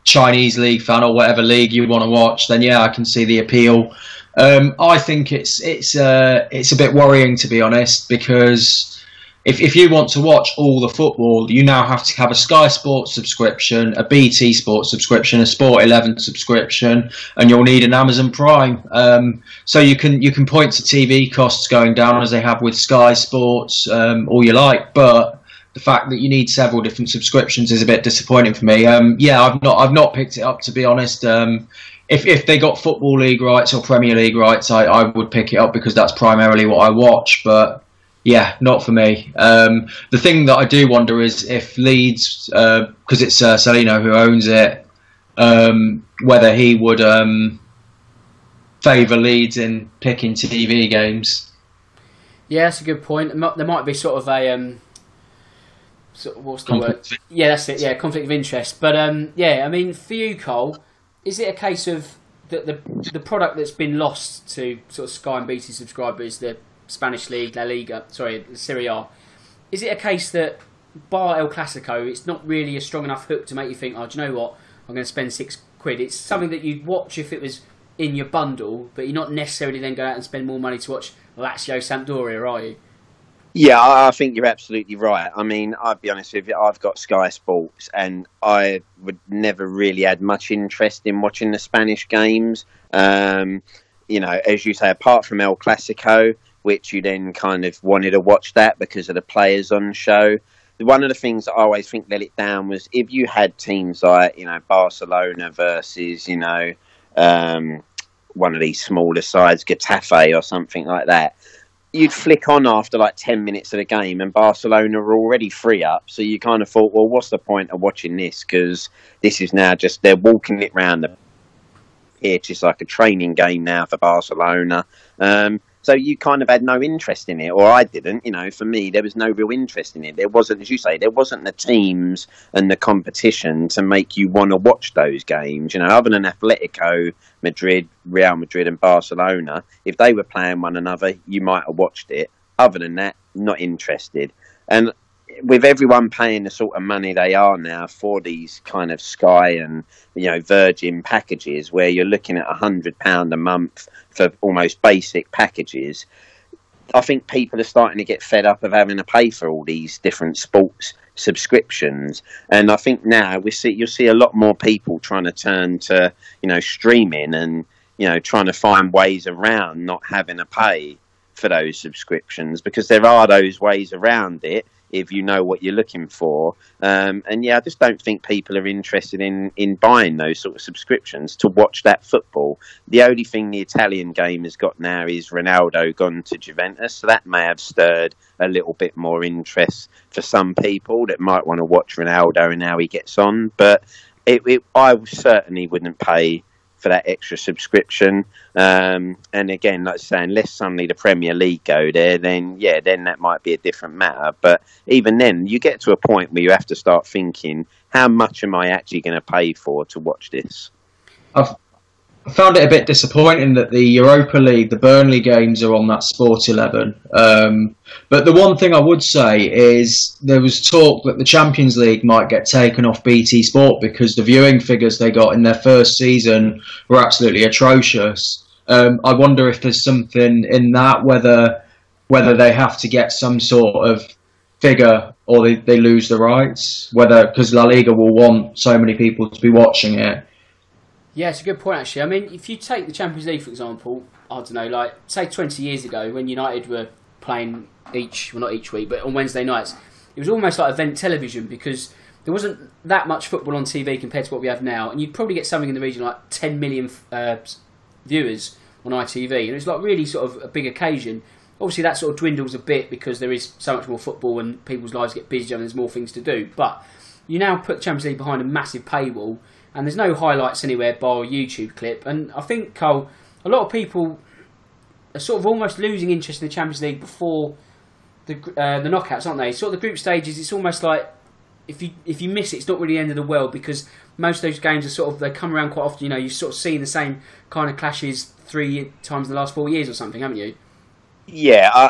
Chinese league fan or whatever league you want to watch, then yeah, I can see the appeal. I think it's a bit worrying, to be honest, because if you want to watch all the football, you now have to have a Sky Sports subscription, a BT Sports subscription, a Sport 11 subscription, and you'll need an Amazon Prime. So you can point to TV costs going down as they have with Sky Sports, all you like, but the fact that you need several different subscriptions is a bit disappointing for me. I've not picked it up, to be honest. If they got Football League rights or Premier League rights, I would pick it up because that's primarily what I watch, but yeah, not for me. The thing that I do wonder is if Leeds, because it's Salino who owns it, whether he would favour Leeds in picking TV games. Yeah, that's a good point. There might be sort of a what's the word? Yeah, that's it. Yeah, conflict of interest. But yeah, I mean, for you, Cole, is it a case of the product that's been lost to sort of Sky and BT subscribers, the Spanish League, La Liga, Serie A? Is it a case that, bar El Clasico, it's not really a strong enough hook to make you think, oh, do you know what, I'm going to spend £6? It's something that you'd watch if it was in your bundle, but you're not necessarily then go out and spend more money to watch Lazio Sampdoria, are you? Yeah, I think you're absolutely right. I mean, I'll be honest with you, I've got Sky Sports and I would never really had much interest in watching the Spanish games. You know, as you say, apart from El Clasico, which you then kind of wanted to watch that because of the players on show. One of the things that I always think let it down was if you had teams like, you know, Barcelona versus, you know, one of these smaller sides, Getafe or something like that, you'd flick on after like 10 minutes of the game and Barcelona were already 3-up. So you kind of thought, well, what's the point of watching this? Because this is now just, they're walking it round the pitch. It's like a training game now for Barcelona. So you kind of had no interest in it, or I didn't. You know, for me, there was no real interest in it. There wasn't, as you say, there wasn't the teams and the competition to make you want to watch those games. You know, other than Atletico Madrid, Real Madrid and Barcelona, if they were playing one another, you might have watched it. Other than that, not interested. And with everyone paying the sort of money they are now for these kind of Sky and, you know, Virgin packages where you're looking at £100 a month for almost basic packages, I think people are starting to get fed up of having to pay for all these different sports subscriptions. And I think now you'll see a lot more people trying to turn to, you know, streaming and, you know, trying to find ways around not having to pay for those subscriptions, because there are those ways around it if you know what you're looking for. And yeah, I just don't think people are interested in buying those sort of subscriptions to watch that football. The only thing the Italian game has got now is Ronaldo gone to Juventus, so that may have stirred a little bit more interest for some people that might want to watch Ronaldo and how he gets on. But I certainly wouldn't pay for that extra subscription. And again, like I say, unless suddenly the Premier League go there, then that might be a different matter. But even then, you get to a point where you have to start thinking, how much am I actually going to pay for to watch this? I found it a bit disappointing that the Europa League, the Burnley games are on that Sport 11. But the one thing I would say is there was talk that the Champions League might get taken off BT Sport because the viewing figures they got in their first season were absolutely atrocious. I wonder if there's something in that, whether they have to get some sort of figure or they lose the rights, because La Liga will want so many people to be watching it. Yeah, it's a good point, actually. I mean, if you take the Champions League, for example, I don't know, like, say 20 years ago when United were playing not each week, but on Wednesday nights, it was almost like event television because there wasn't that much football on TV compared to what we have now, and you'd probably get something in the region like 10 million viewers on ITV, and it was like really sort of a big occasion. Obviously, that sort of dwindles a bit because there is so much more football and people's lives get busier and there's more things to do. But you now put the Champions League behind a massive paywall, and there's no highlights anywhere bar a YouTube clip. And I think, Cole, a lot of people are sort of almost losing interest in the Champions League before the knockouts, aren't they? Sort of the group stages, it's almost like if you miss it, it's not really the end of the world because most of those games are sort of, they come around quite often. You know, you've sort of seen the same kind of clashes 3 times in the last 4 years or something, haven't you? Yeah,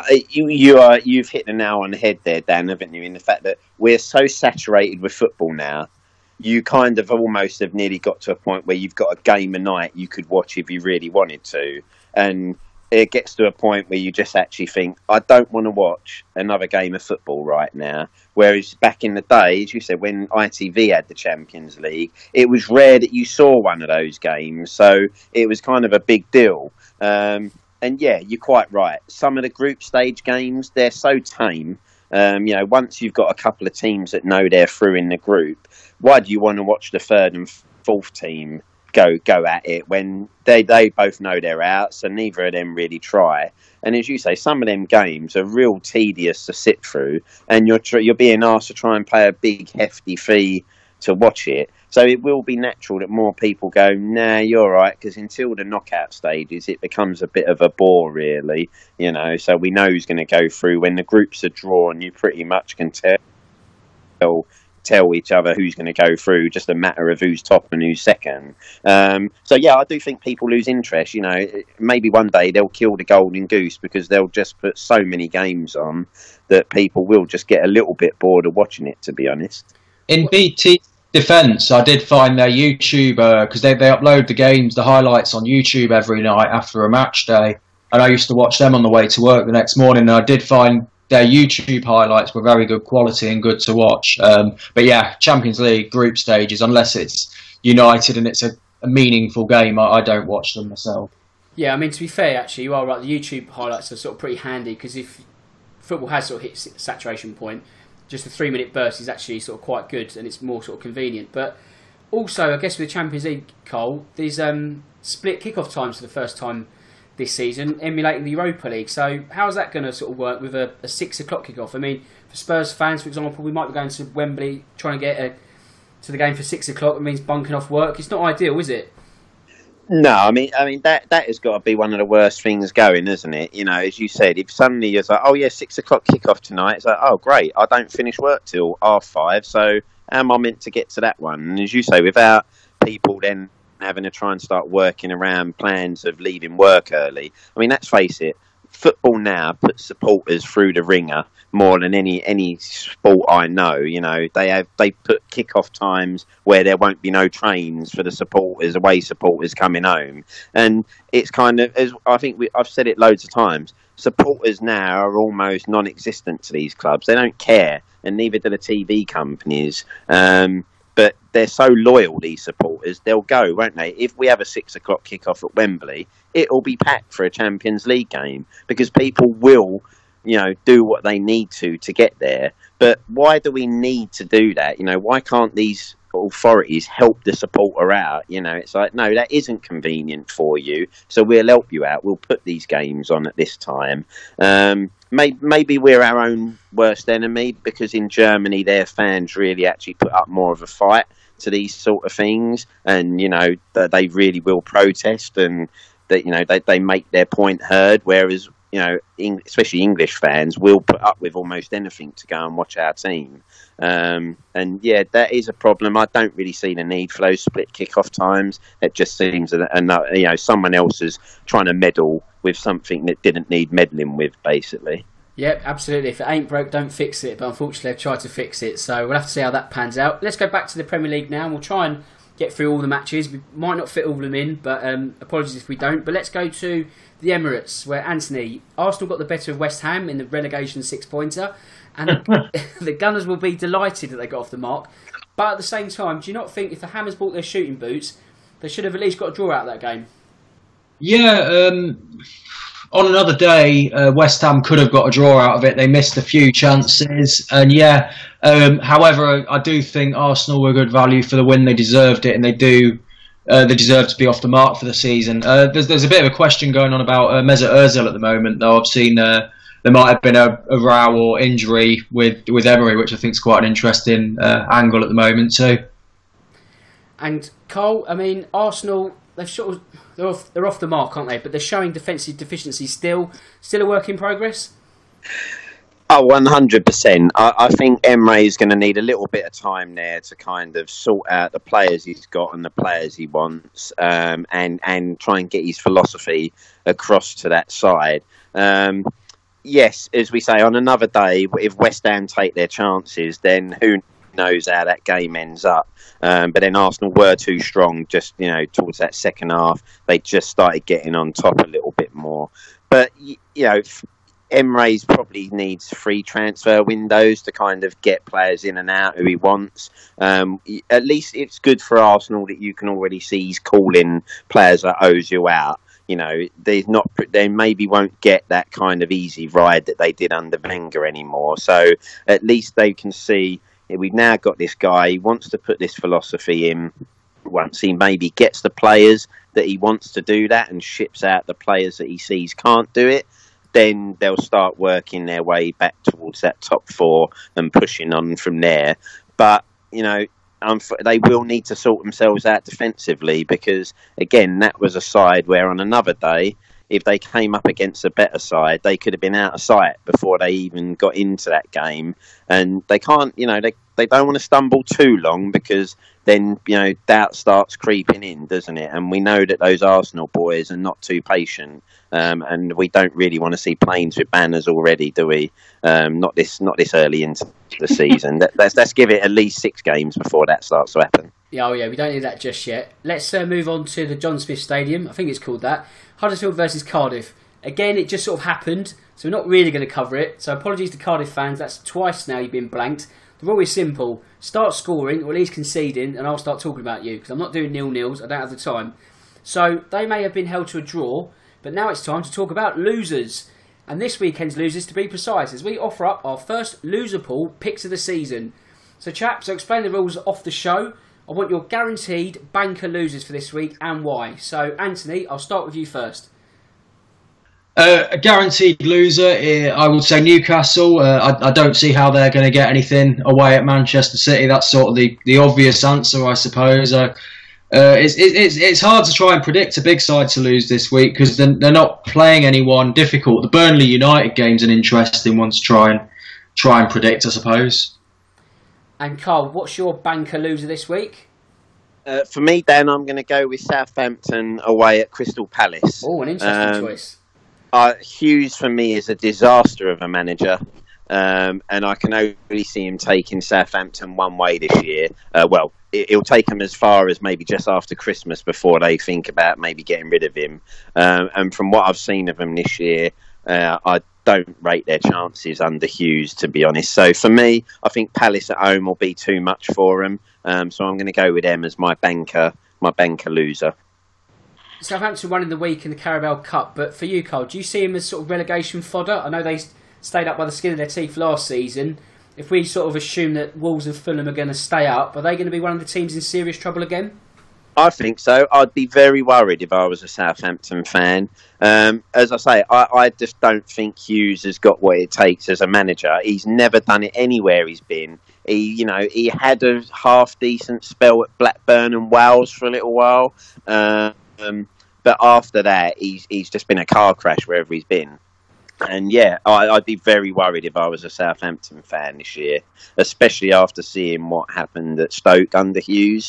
you've hit the nail on the head there, Dan, haven't you? In the fact that we're so saturated with football now you kind of almost have nearly got to a point where you've got a game a night you could watch if you really wanted to. And it gets to a point where you just actually think, I don't want to watch another game of football right now. Whereas back in the day, as you said, when ITV had the Champions League, it was rare that you saw one of those games. So it was kind of a big deal. And yeah, you're quite right. Some of the group stage games, they're so tame. Once you've got a couple of teams that know they're through in the group, why do you want to watch the third and fourth team go at it when they both know they're out, so neither of them really try? And as you say, some of them games are real tedious to sit through, and you're being asked to try and pay a big hefty fee to watch it. So it will be natural that more people go, nah, you're right, because until the knockout stages, it becomes a bit of a bore, really. So we know who's going to go through. When the groups are drawn, you pretty much can tell each other who's going to go through, just a matter of who's top and who's second. So yeah, I do think people lose interest. Maybe one day they'll kill the golden goose because they'll just put so many games on that people will just get a little bit bored of watching it, to be honest. In BT defence, I did find their YouTube, because they upload the games, the highlights on YouTube every night after a match day, and I used to watch them on the way to work the next morning, and I did find their YouTube highlights were very good quality and good to watch. But yeah, Champions League group stages, unless it's United and it's a meaningful game, I don't watch them myself. Yeah, I mean, to be fair, actually, you are right. The YouTube highlights are sort of pretty handy because if football has sort of hit saturation point, just a 3-minute burst is actually sort of quite good and it's more sort of convenient. But also, I guess with the Champions League, Cole, there's split kickoff times for the first time this season, emulating the Europa League. So how's that going to sort of work with a 6 o'clock kickoff? I mean, for Spurs fans, for example, we might be going to Wembley trying to get to the game for 6 o'clock. It means bunking off work. It's not ideal, is it? No, I mean that has got to be one of the worst things going, isn't it? As you said, if suddenly you're like, oh yeah, 6 o'clock kickoff tonight, it's like, oh great, I don't finish work till 5:30, so how am I meant to get to that one? And as you say, without people then having to try and start working around plans of leaving work early. I mean, let's face it, football now puts supporters through the ringer more than any sport I know. They put kick-off times where there won't be no trains for the supporters, away supporters coming home. And it's kind of, as I think I've said it loads of times, supporters now are almost non-existent to these clubs. They don't care, and neither do the TV companies. But they're so loyal, these supporters, they'll go, won't they? If we have a 6 o'clock kickoff at Wembley, it'll be packed for a Champions League game because people will, do what they need to get there. But why do we need to do that? Why can't these authorities help the supporter out? It's like, no, that isn't convenient for you, so we'll help you out. We'll put these games on at this time. Maybe we're our own worst enemy because in Germany their fans really actually put up more of a fight to these sort of things, and that they really will protest and that they make their point heard, whereas especially English fans will put up with almost anything to go and watch our team. And yeah, that is a problem. I don't really see the need for those split kick-off times. It just seems someone else is trying to meddle with something that didn't need meddling with, basically. Yep, absolutely. If it ain't broke, don't fix it. But unfortunately, I've tried to fix it. So we'll have to see how that pans out. Let's go back to the Premier League now, and we'll try and get through all the matches. We might not fit all of them in, but apologies if we don't. But let's go to the Emirates, where Arsenal got the better of West Ham in the relegation 6-pointer, and the Gunners will be delighted that they got off the mark. But at the same time, do you not think if the Hammers bought their shooting boots, they should have at least got a draw out of that game? Yeah, on another day, West Ham could have got a draw out of it. They missed a few chances, and yeah. However, I do think Arsenal were good value for the win. They deserved it, and they do. They deserve to be off the mark for the season. There's a bit of a question going on about Mesut Ozil at the moment, though. I've seen there might have been a row or injury with Emery, which I think is quite an interesting angle at the moment too. And Cole, I mean, Arsenal, they're off the mark, aren't they? But they're showing defensive deficiency still a work in progress. Oh, 100%. I think Emre is going to need a little bit of time there to kind of sort out the players he's got and the players he wants, and try and get his philosophy across to that side. Yes, as we say, on another day, if West Ham take their chances, then who knows how that game ends up. But then Arsenal were too strong just, towards that second half. They just started getting on top a little bit more. But, Emre's probably needs 3 transfer windows to kind of get players in and out who he wants. At least it's good for Arsenal that you can already see he's calling players like Ozil out. They maybe won't get that kind of easy ride that they did under Wenger anymore. So at least they can see we've now got this guy. He wants to put this philosophy in. Once he maybe gets the players that he wants to do that and ships out the players that he sees can't do it, then they'll start working their way back towards that top 4 and pushing on from there. But, they will need to sort themselves out defensively because, again, that was a side where on another day, if they came up against a better side, they could have been out of sight before they even got into that game. And they can't, they don't want to stumble too long because then, doubt starts creeping in, doesn't it? And we know that those Arsenal boys are not too patient. And we don't really want to see planes with banners already, do we? Not this early into the season. Let's give it at least 6 games before that starts to happen. Yeah, we don't need that just yet. Let's move on to the John Smith Stadium. I think it's called that. Huddersfield versus Cardiff. Again, it just sort of happened, so we're not really going to cover it. So apologies to Cardiff fans. That's twice now you've been blanked. The rule is simple. Start scoring, or at least conceding, and I'll start talking about you, because I'm not doing 0-0s. I don't have the time. So they may have been held to a draw, but now it's time to talk about losers. And this weekend's losers, to be precise, as we offer up our first loser pool picks of the season. So chaps, I'll explain the rules off the show. I want your guaranteed banker losers for this week and why. So Anthony, I'll start with you first. A guaranteed loser, I would say Newcastle. I don't see how they're going to get anything away at Manchester City. That's sort of the obvious answer, I suppose. It's hard to try and predict a big side to lose this week because they're not playing anyone difficult. The Burnley United game's an interesting one to try and predict, I suppose. And Carl, what's your banker loser this week? For me, Dan, I'm going to go with Southampton away at Crystal Palace. Oh, an interesting choice. Hughes, for me, is a disaster of a manager. And I can only see him taking Southampton one way this year. It'll take them as far as maybe just after Christmas before they think about maybe getting rid of him. And from what I've seen of them this year, I don't rate their chances under Hughes, to be honest. So for me, I think Palace at home will be too much for them. So I'm going to go with them as my banker loser. Southampton won in the week in the Carabao Cup, but for you, Carl, do you see him as sort of relegation fodder? I know they stayed up by the skin of their teeth last season. If we sort of assume that Wolves and Fulham are going to stay up, are they going to be one of the teams in serious trouble again? I think so. I'd be very worried if I was a Southampton fan. As I say, I just don't think Hughes has got what it takes as a manager. He's never done it anywhere he's been. He had a half-decent spell at Blackburn and Wales for a little while. But after that, he's just been a car crash wherever he's been. And yeah, I'd be very worried if I was a Southampton fan this year, especially after seeing what happened at Stoke under Hughes.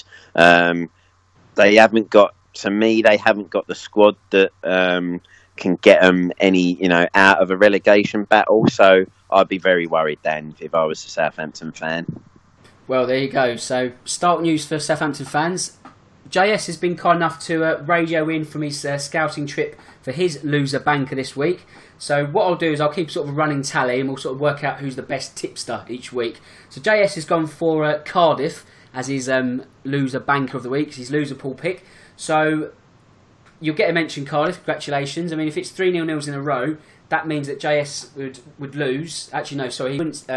They haven't got the squad that can get them out of a relegation battle. So I'd be very worried then if I was a Southampton fan. Well, there you go. So start news for Southampton fans. JS has been kind enough to radio in from his scouting trip for his loser banker this week. So what I'll do is I'll keep sort of a running tally and we'll sort of work out who's the best tipster each week. So JS has gone for Cardiff as his loser banker of the week, his loser pool pick. So you'll get a mention, Cardiff. Congratulations. I mean, if it's 3 0-0s in a row, that means that JS would lose. Actually, no, sorry, he wouldn't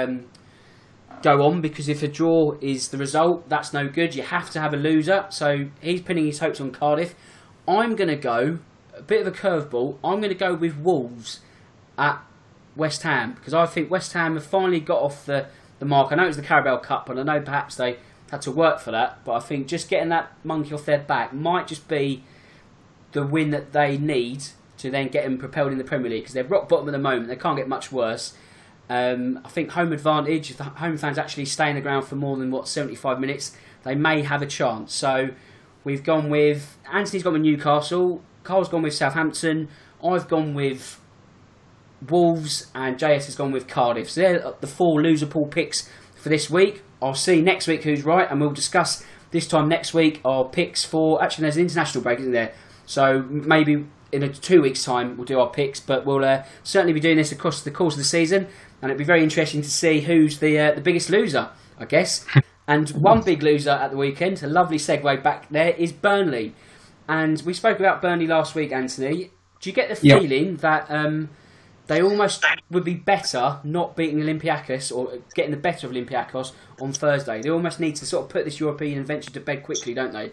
go on because if a draw is the result, that's no good. You have to have a loser. So he's pinning his hopes on Cardiff. I'm going to go a bit of a curveball. I'm going to go with Wolves at West Ham because I think West Ham have finally got off the mark. I know it was the Carabao Cup and I know perhaps they had to work for that, but I think just getting that monkey off their back might just be the win that they need to then get them propelled in the Premier League because they're rock bottom at the moment. They can't get much worse. I think home advantage, if the home fans actually stay in the ground for more than 75 minutes, they may have a chance. So we've gone with Anthony's gone with Newcastle, Carl's gone with Southampton, I've gone with Wolves, and JS has gone with Cardiff. So they're the 4 loser pool picks for this week. I'll see next week who's right, and we'll discuss this time next week our picks for... Actually, there's an international break, isn't there? So maybe in 2 weeks' time we'll do our picks, but we'll certainly be doing this across the course of the season, and it'll be very interesting to see who's the biggest loser, I guess. And one big loser at the weekend, a lovely segue back there, is Burnley. And we spoke about Burnley last week, Anthony. Do you get the feeling that they almost would be better not beating Olympiacos or getting the better of Olympiacos on Thursday? They almost need to sort of put this European adventure to bed quickly, don't they?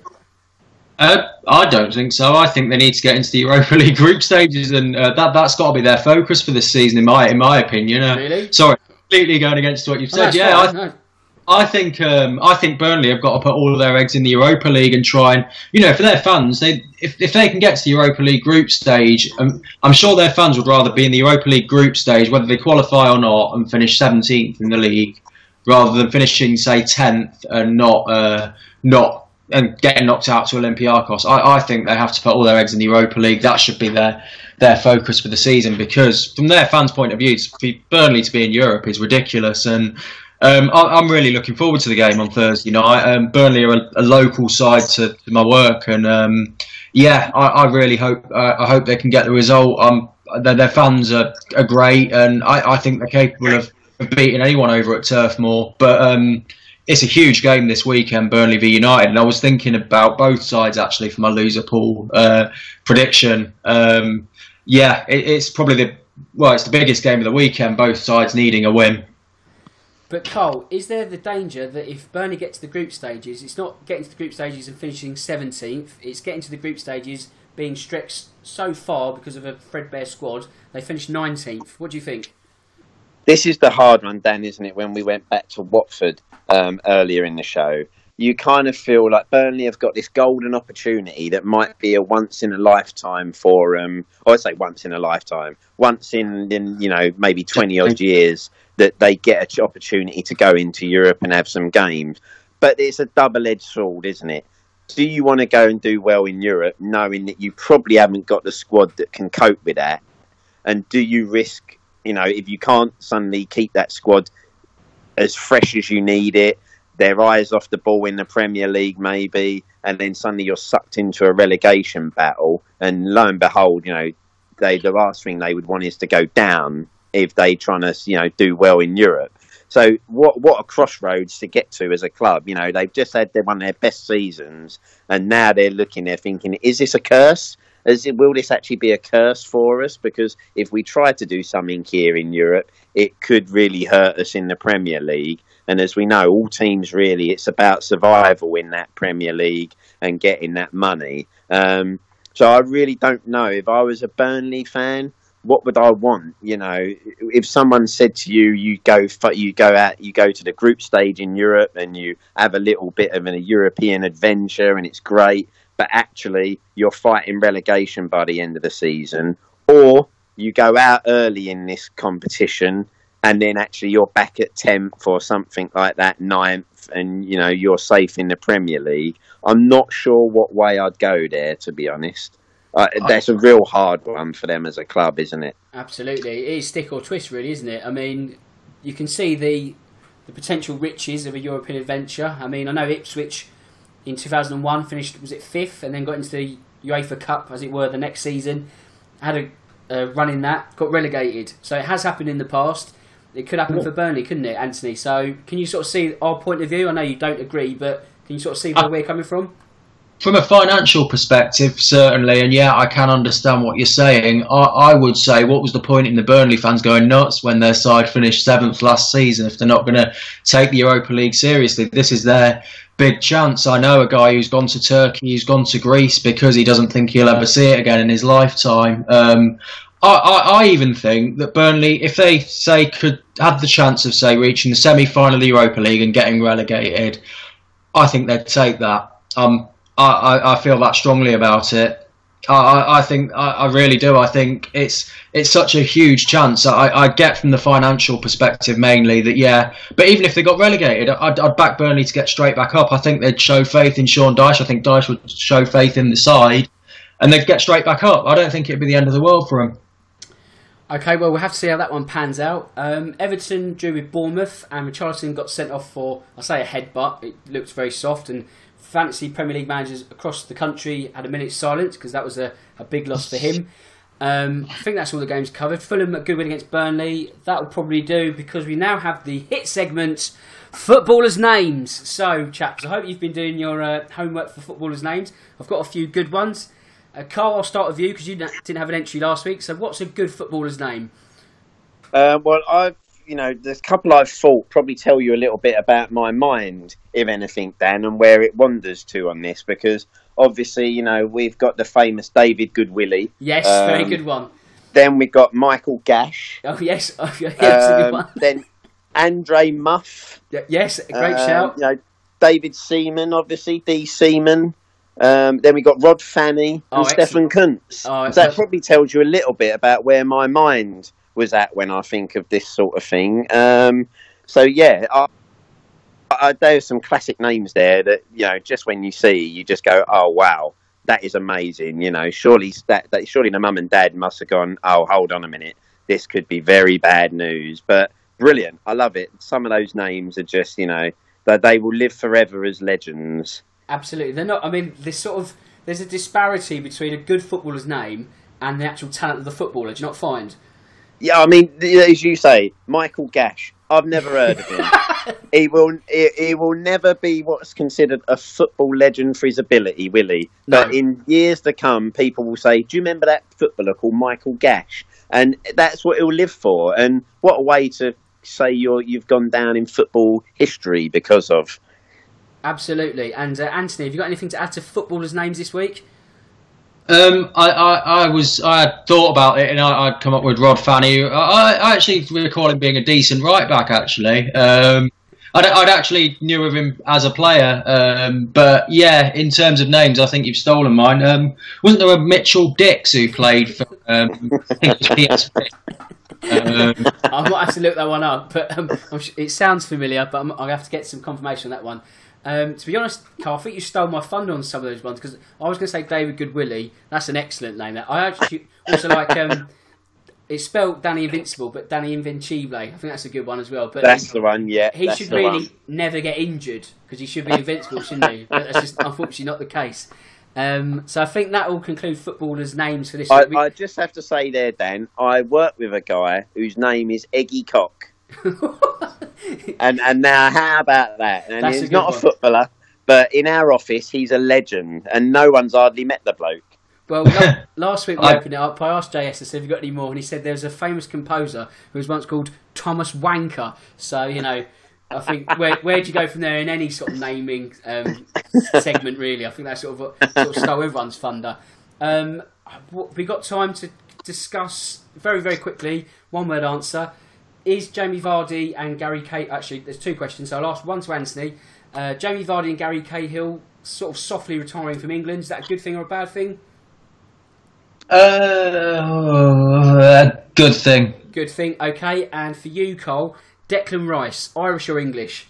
I don't think so. I think they need to get into the Europa League group stages, and that's got to be their focus for this season, in my opinion. Really? Sorry, completely going against what you've said. I think Burnley have got to put all of their eggs in the Europa League and try and, for their fans, if they can get to the Europa League group stage, I'm sure their fans would rather be in the Europa League group stage, whether they qualify or not, and finish 17th in the league, rather than finishing, say, 10th and not getting knocked out to Olympiacos. I think they have to put all their eggs in the Europa League. That should be their focus for the season, because from their fans' point of view, for Burnley to be in Europe is ridiculous. And I'm really looking forward to the game on Thursday night. Burnley are a local side to my work, and I really hope they can get the result. Their fans are great, and I think they're capable of beating anyone over at Turf Moor. But it's a huge game this weekend, Burnley v United, and I was thinking about both sides actually for my loser pool prediction. It's probably it's the biggest game of the weekend. Both sides needing a win. But Cole, is there the danger that if Burnley get to the group stages, it's not getting to the group stages and finishing 17th, it's getting to the group stages being stretched so far because of a threadbare squad, they finish 19th. What do you think? This is the hard one, Dan, isn't it? When we went back to Watford earlier in the show, you kind of feel like Burnley have got this golden opportunity that might be a once in a lifetime for or I say once in a lifetime, once in maybe 20 odd years, that they get an opportunity to go into Europe and have some games. But it's a double-edged sword, isn't it? Do you want to go and do well in Europe knowing that you probably haven't got the squad that can cope with that? And do you risk, if you can't suddenly keep that squad as fresh as you need it, their eyes off the ball in the Premier League maybe, and then suddenly you're sucked into a relegation battle, and lo and behold, the last thing they would want is to go down if they trying to do well in Europe. So what a crossroads to get to as a club. They've just had one of their best seasons, and now they're thinking, is this a curse? Will this actually be a curse for us? Because if we try to do something here in Europe, it could really hurt us in the Premier League. And as we know, all teams really, it's about survival in that Premier League and getting that money. So I really don't know. If I was a Burnley fan, what would I want? If someone said to you, you go to the group stage in Europe and you have a little bit of a European adventure and it's great, but actually you're fighting relegation by the end of the season, or you go out early in this competition and then actually you're back at 10th or something like that, 9th, and you're safe in the Premier League. I'm not sure what way I'd go there, to be honest. That's a real hard one for them as a club, isn't it? Absolutely. It is stick or twist, really, isn't it? I mean, you can see the potential riches of a European adventure. I mean, I know Ipswich in 2001 finished, was it 5th, and then got into the UEFA Cup, as it were, the next season. Had a run in that, got relegated. So it has happened in the past. It could happen for Burnley, couldn't it, Anthony? So can you sort of see our point of view? I know you don't agree, but can you sort of see where we're coming from? From a financial perspective, certainly, and I can understand what you're saying. I would say, what was the point in the Burnley fans going nuts when their side finished 7th last season if they're not going to take the Europa League seriously? This is their big chance. I know a guy who's gone to Turkey, who's gone to Greece because he doesn't think he'll ever see it again in his lifetime. I even think that Burnley, if they could have the chance of reaching the semi-final of the Europa League and getting relegated, I think they'd take that. I feel that strongly about it. I really do. I think it's such a huge chance. I get from the financial perspective mainly that but even if they got relegated, I'd back Burnley to get straight back up. I think they'd show faith in Sean Dyche. I think Dyche would show faith in the side, and they'd get straight back up. I don't think it'd be the end of the world for them. Okay, well, we'll have to see how that one pans out. Everton drew with Bournemouth, and Richarlison got sent off for, I say, a headbutt. It looked very soft, and fantasy Premier League managers across the country had a minute's silence because that was a big loss for him. I think that's all the games covered. Fulham a good win against Burnley. That will probably do because we now have the hit segment, Footballers' Names. So, chaps, I hope you've been doing your homework for Footballers' Names. I've got a few good ones. Carl, I'll start with you because you didn't have an entry last week. So, what's a good footballer's name? Well, there's a couple I've thought probably tell you a little bit about my mind, if anything, Dan, and where it wanders to on this. Because obviously, we've got the famous David Goodwillie. Yes, very good one. Then we've got Michael Gash. Oh yes, that's a good one. Then Andre Muff. Yes, a great shout. David Seaman, obviously, D. Seaman. Then we got Rod Fanny and Stefan Kuntz. So that probably tells you a little bit about where my mind was at when I think of this sort of thing. There's some classic names there that just when you see, you just go, "Oh wow, that is amazing." Surely the mum and dad must have gone, "Oh, hold on a minute, this could be very bad news." But brilliant, I love it. Some of those names are just that they will live forever as legends. Absolutely, they're not. I mean, there's a disparity between a good footballer's name and the actual talent of the footballer. Do you not find? Yeah, I mean, as you say, Michael Gash. I've never heard of him. He will never be what's considered a football legend for his ability, will he? No. But in years to come, people will say, "Do you remember that footballer called Michael Gash?" And that's what he'll live for. And what a way to say you've gone down in football history because of. Absolutely. And Anthony, have you got anything to add to footballers' names this week? I had thought about it, and I'd come up with Rod Fanny. I actually recall him being a decent right back. Actually, I'd actually knew of him as a player, but yeah, in terms of names, I think you've stolen mine. Wasn't there a Mitchell Dix who played for? I think it was PSV. I might have to look that one up, but it sounds familiar. But I'll have to get some confirmation on that one. To be honest, Carl, I think you stole my thunder on some of those ones because I was going to say David Goodwillie. That's an excellent name. I actually also like it's spelled Danny Invincible, but Danny Invincible. I think that's a good one as well. But that's the one, yeah. He should really never get injured because he should be invincible, shouldn't he? But that's just unfortunately not the case. So I think that will conclude footballers' names for this week. I just have to say there, Dan, I work with a guy whose name is Eggy Cock. and now how about that? And he's not a footballer, but in our office he's a legend, and no one's hardly met the bloke. Well, last week we opened it up. I asked JS, I said, "Have you got any more?" And he said there was a famous composer who was once called Thomas Wanker. So I think where do you go from there in any sort of naming segment? Really, I think that sort of stole everyone's thunder. We got time to discuss very, very quickly. One word answer. Is Jamie Vardy and Gary Cahill... Actually, there's two questions, so I'll ask one to Anthony. Jamie Vardy and Gary Cahill sort of softly retiring from England. Is that a good thing or a bad thing? Good thing. Good thing, okay. And for you, Cole, Declan Rice, Irish or English?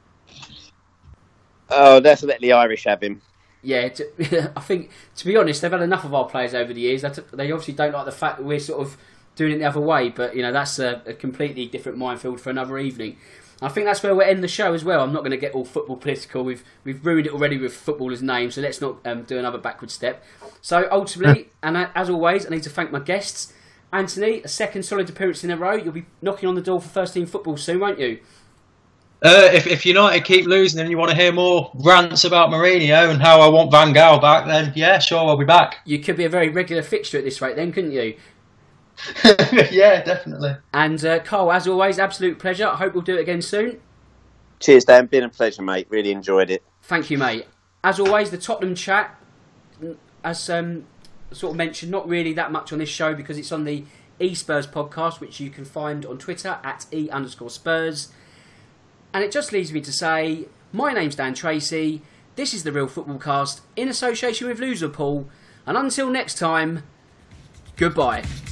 Oh, let's let the Irish have him. Yeah, I think, to be honest, they've had enough of our players over the years. They obviously don't like the fact that we're sort of doing it the other way, but that's a completely different minefield for another evening. I think that's where we'll end the show as well. I'm not going to get all football political. We've ruined it already with footballers' names, so let's not do another backward step. So ultimately, and as always, I need to thank my guests. Anthony, a second solid appearance in a row. You'll be knocking on the door for first team football soon, won't you? If United keep losing and you want to hear more rants about Mourinho and how I want Van Gaal back, then yeah, sure, I'll be back. You could be a very regular fixture at this rate then, couldn't you? Yeah, definitely. And Carl, as always, absolute pleasure. I hope we'll do it again soon. Cheers, Dan. Been a pleasure, mate. Really enjoyed it. Thank you, mate. As always, the Tottenham chat, as sort of mentioned, not really that much on this show because it's on the eSpurs podcast, which you can find on Twitter at @E_Spurs. And it just leaves me to say, my name's Dan Tracy. This is the Real Football Cast in association with Loserpool. And until next time, goodbye.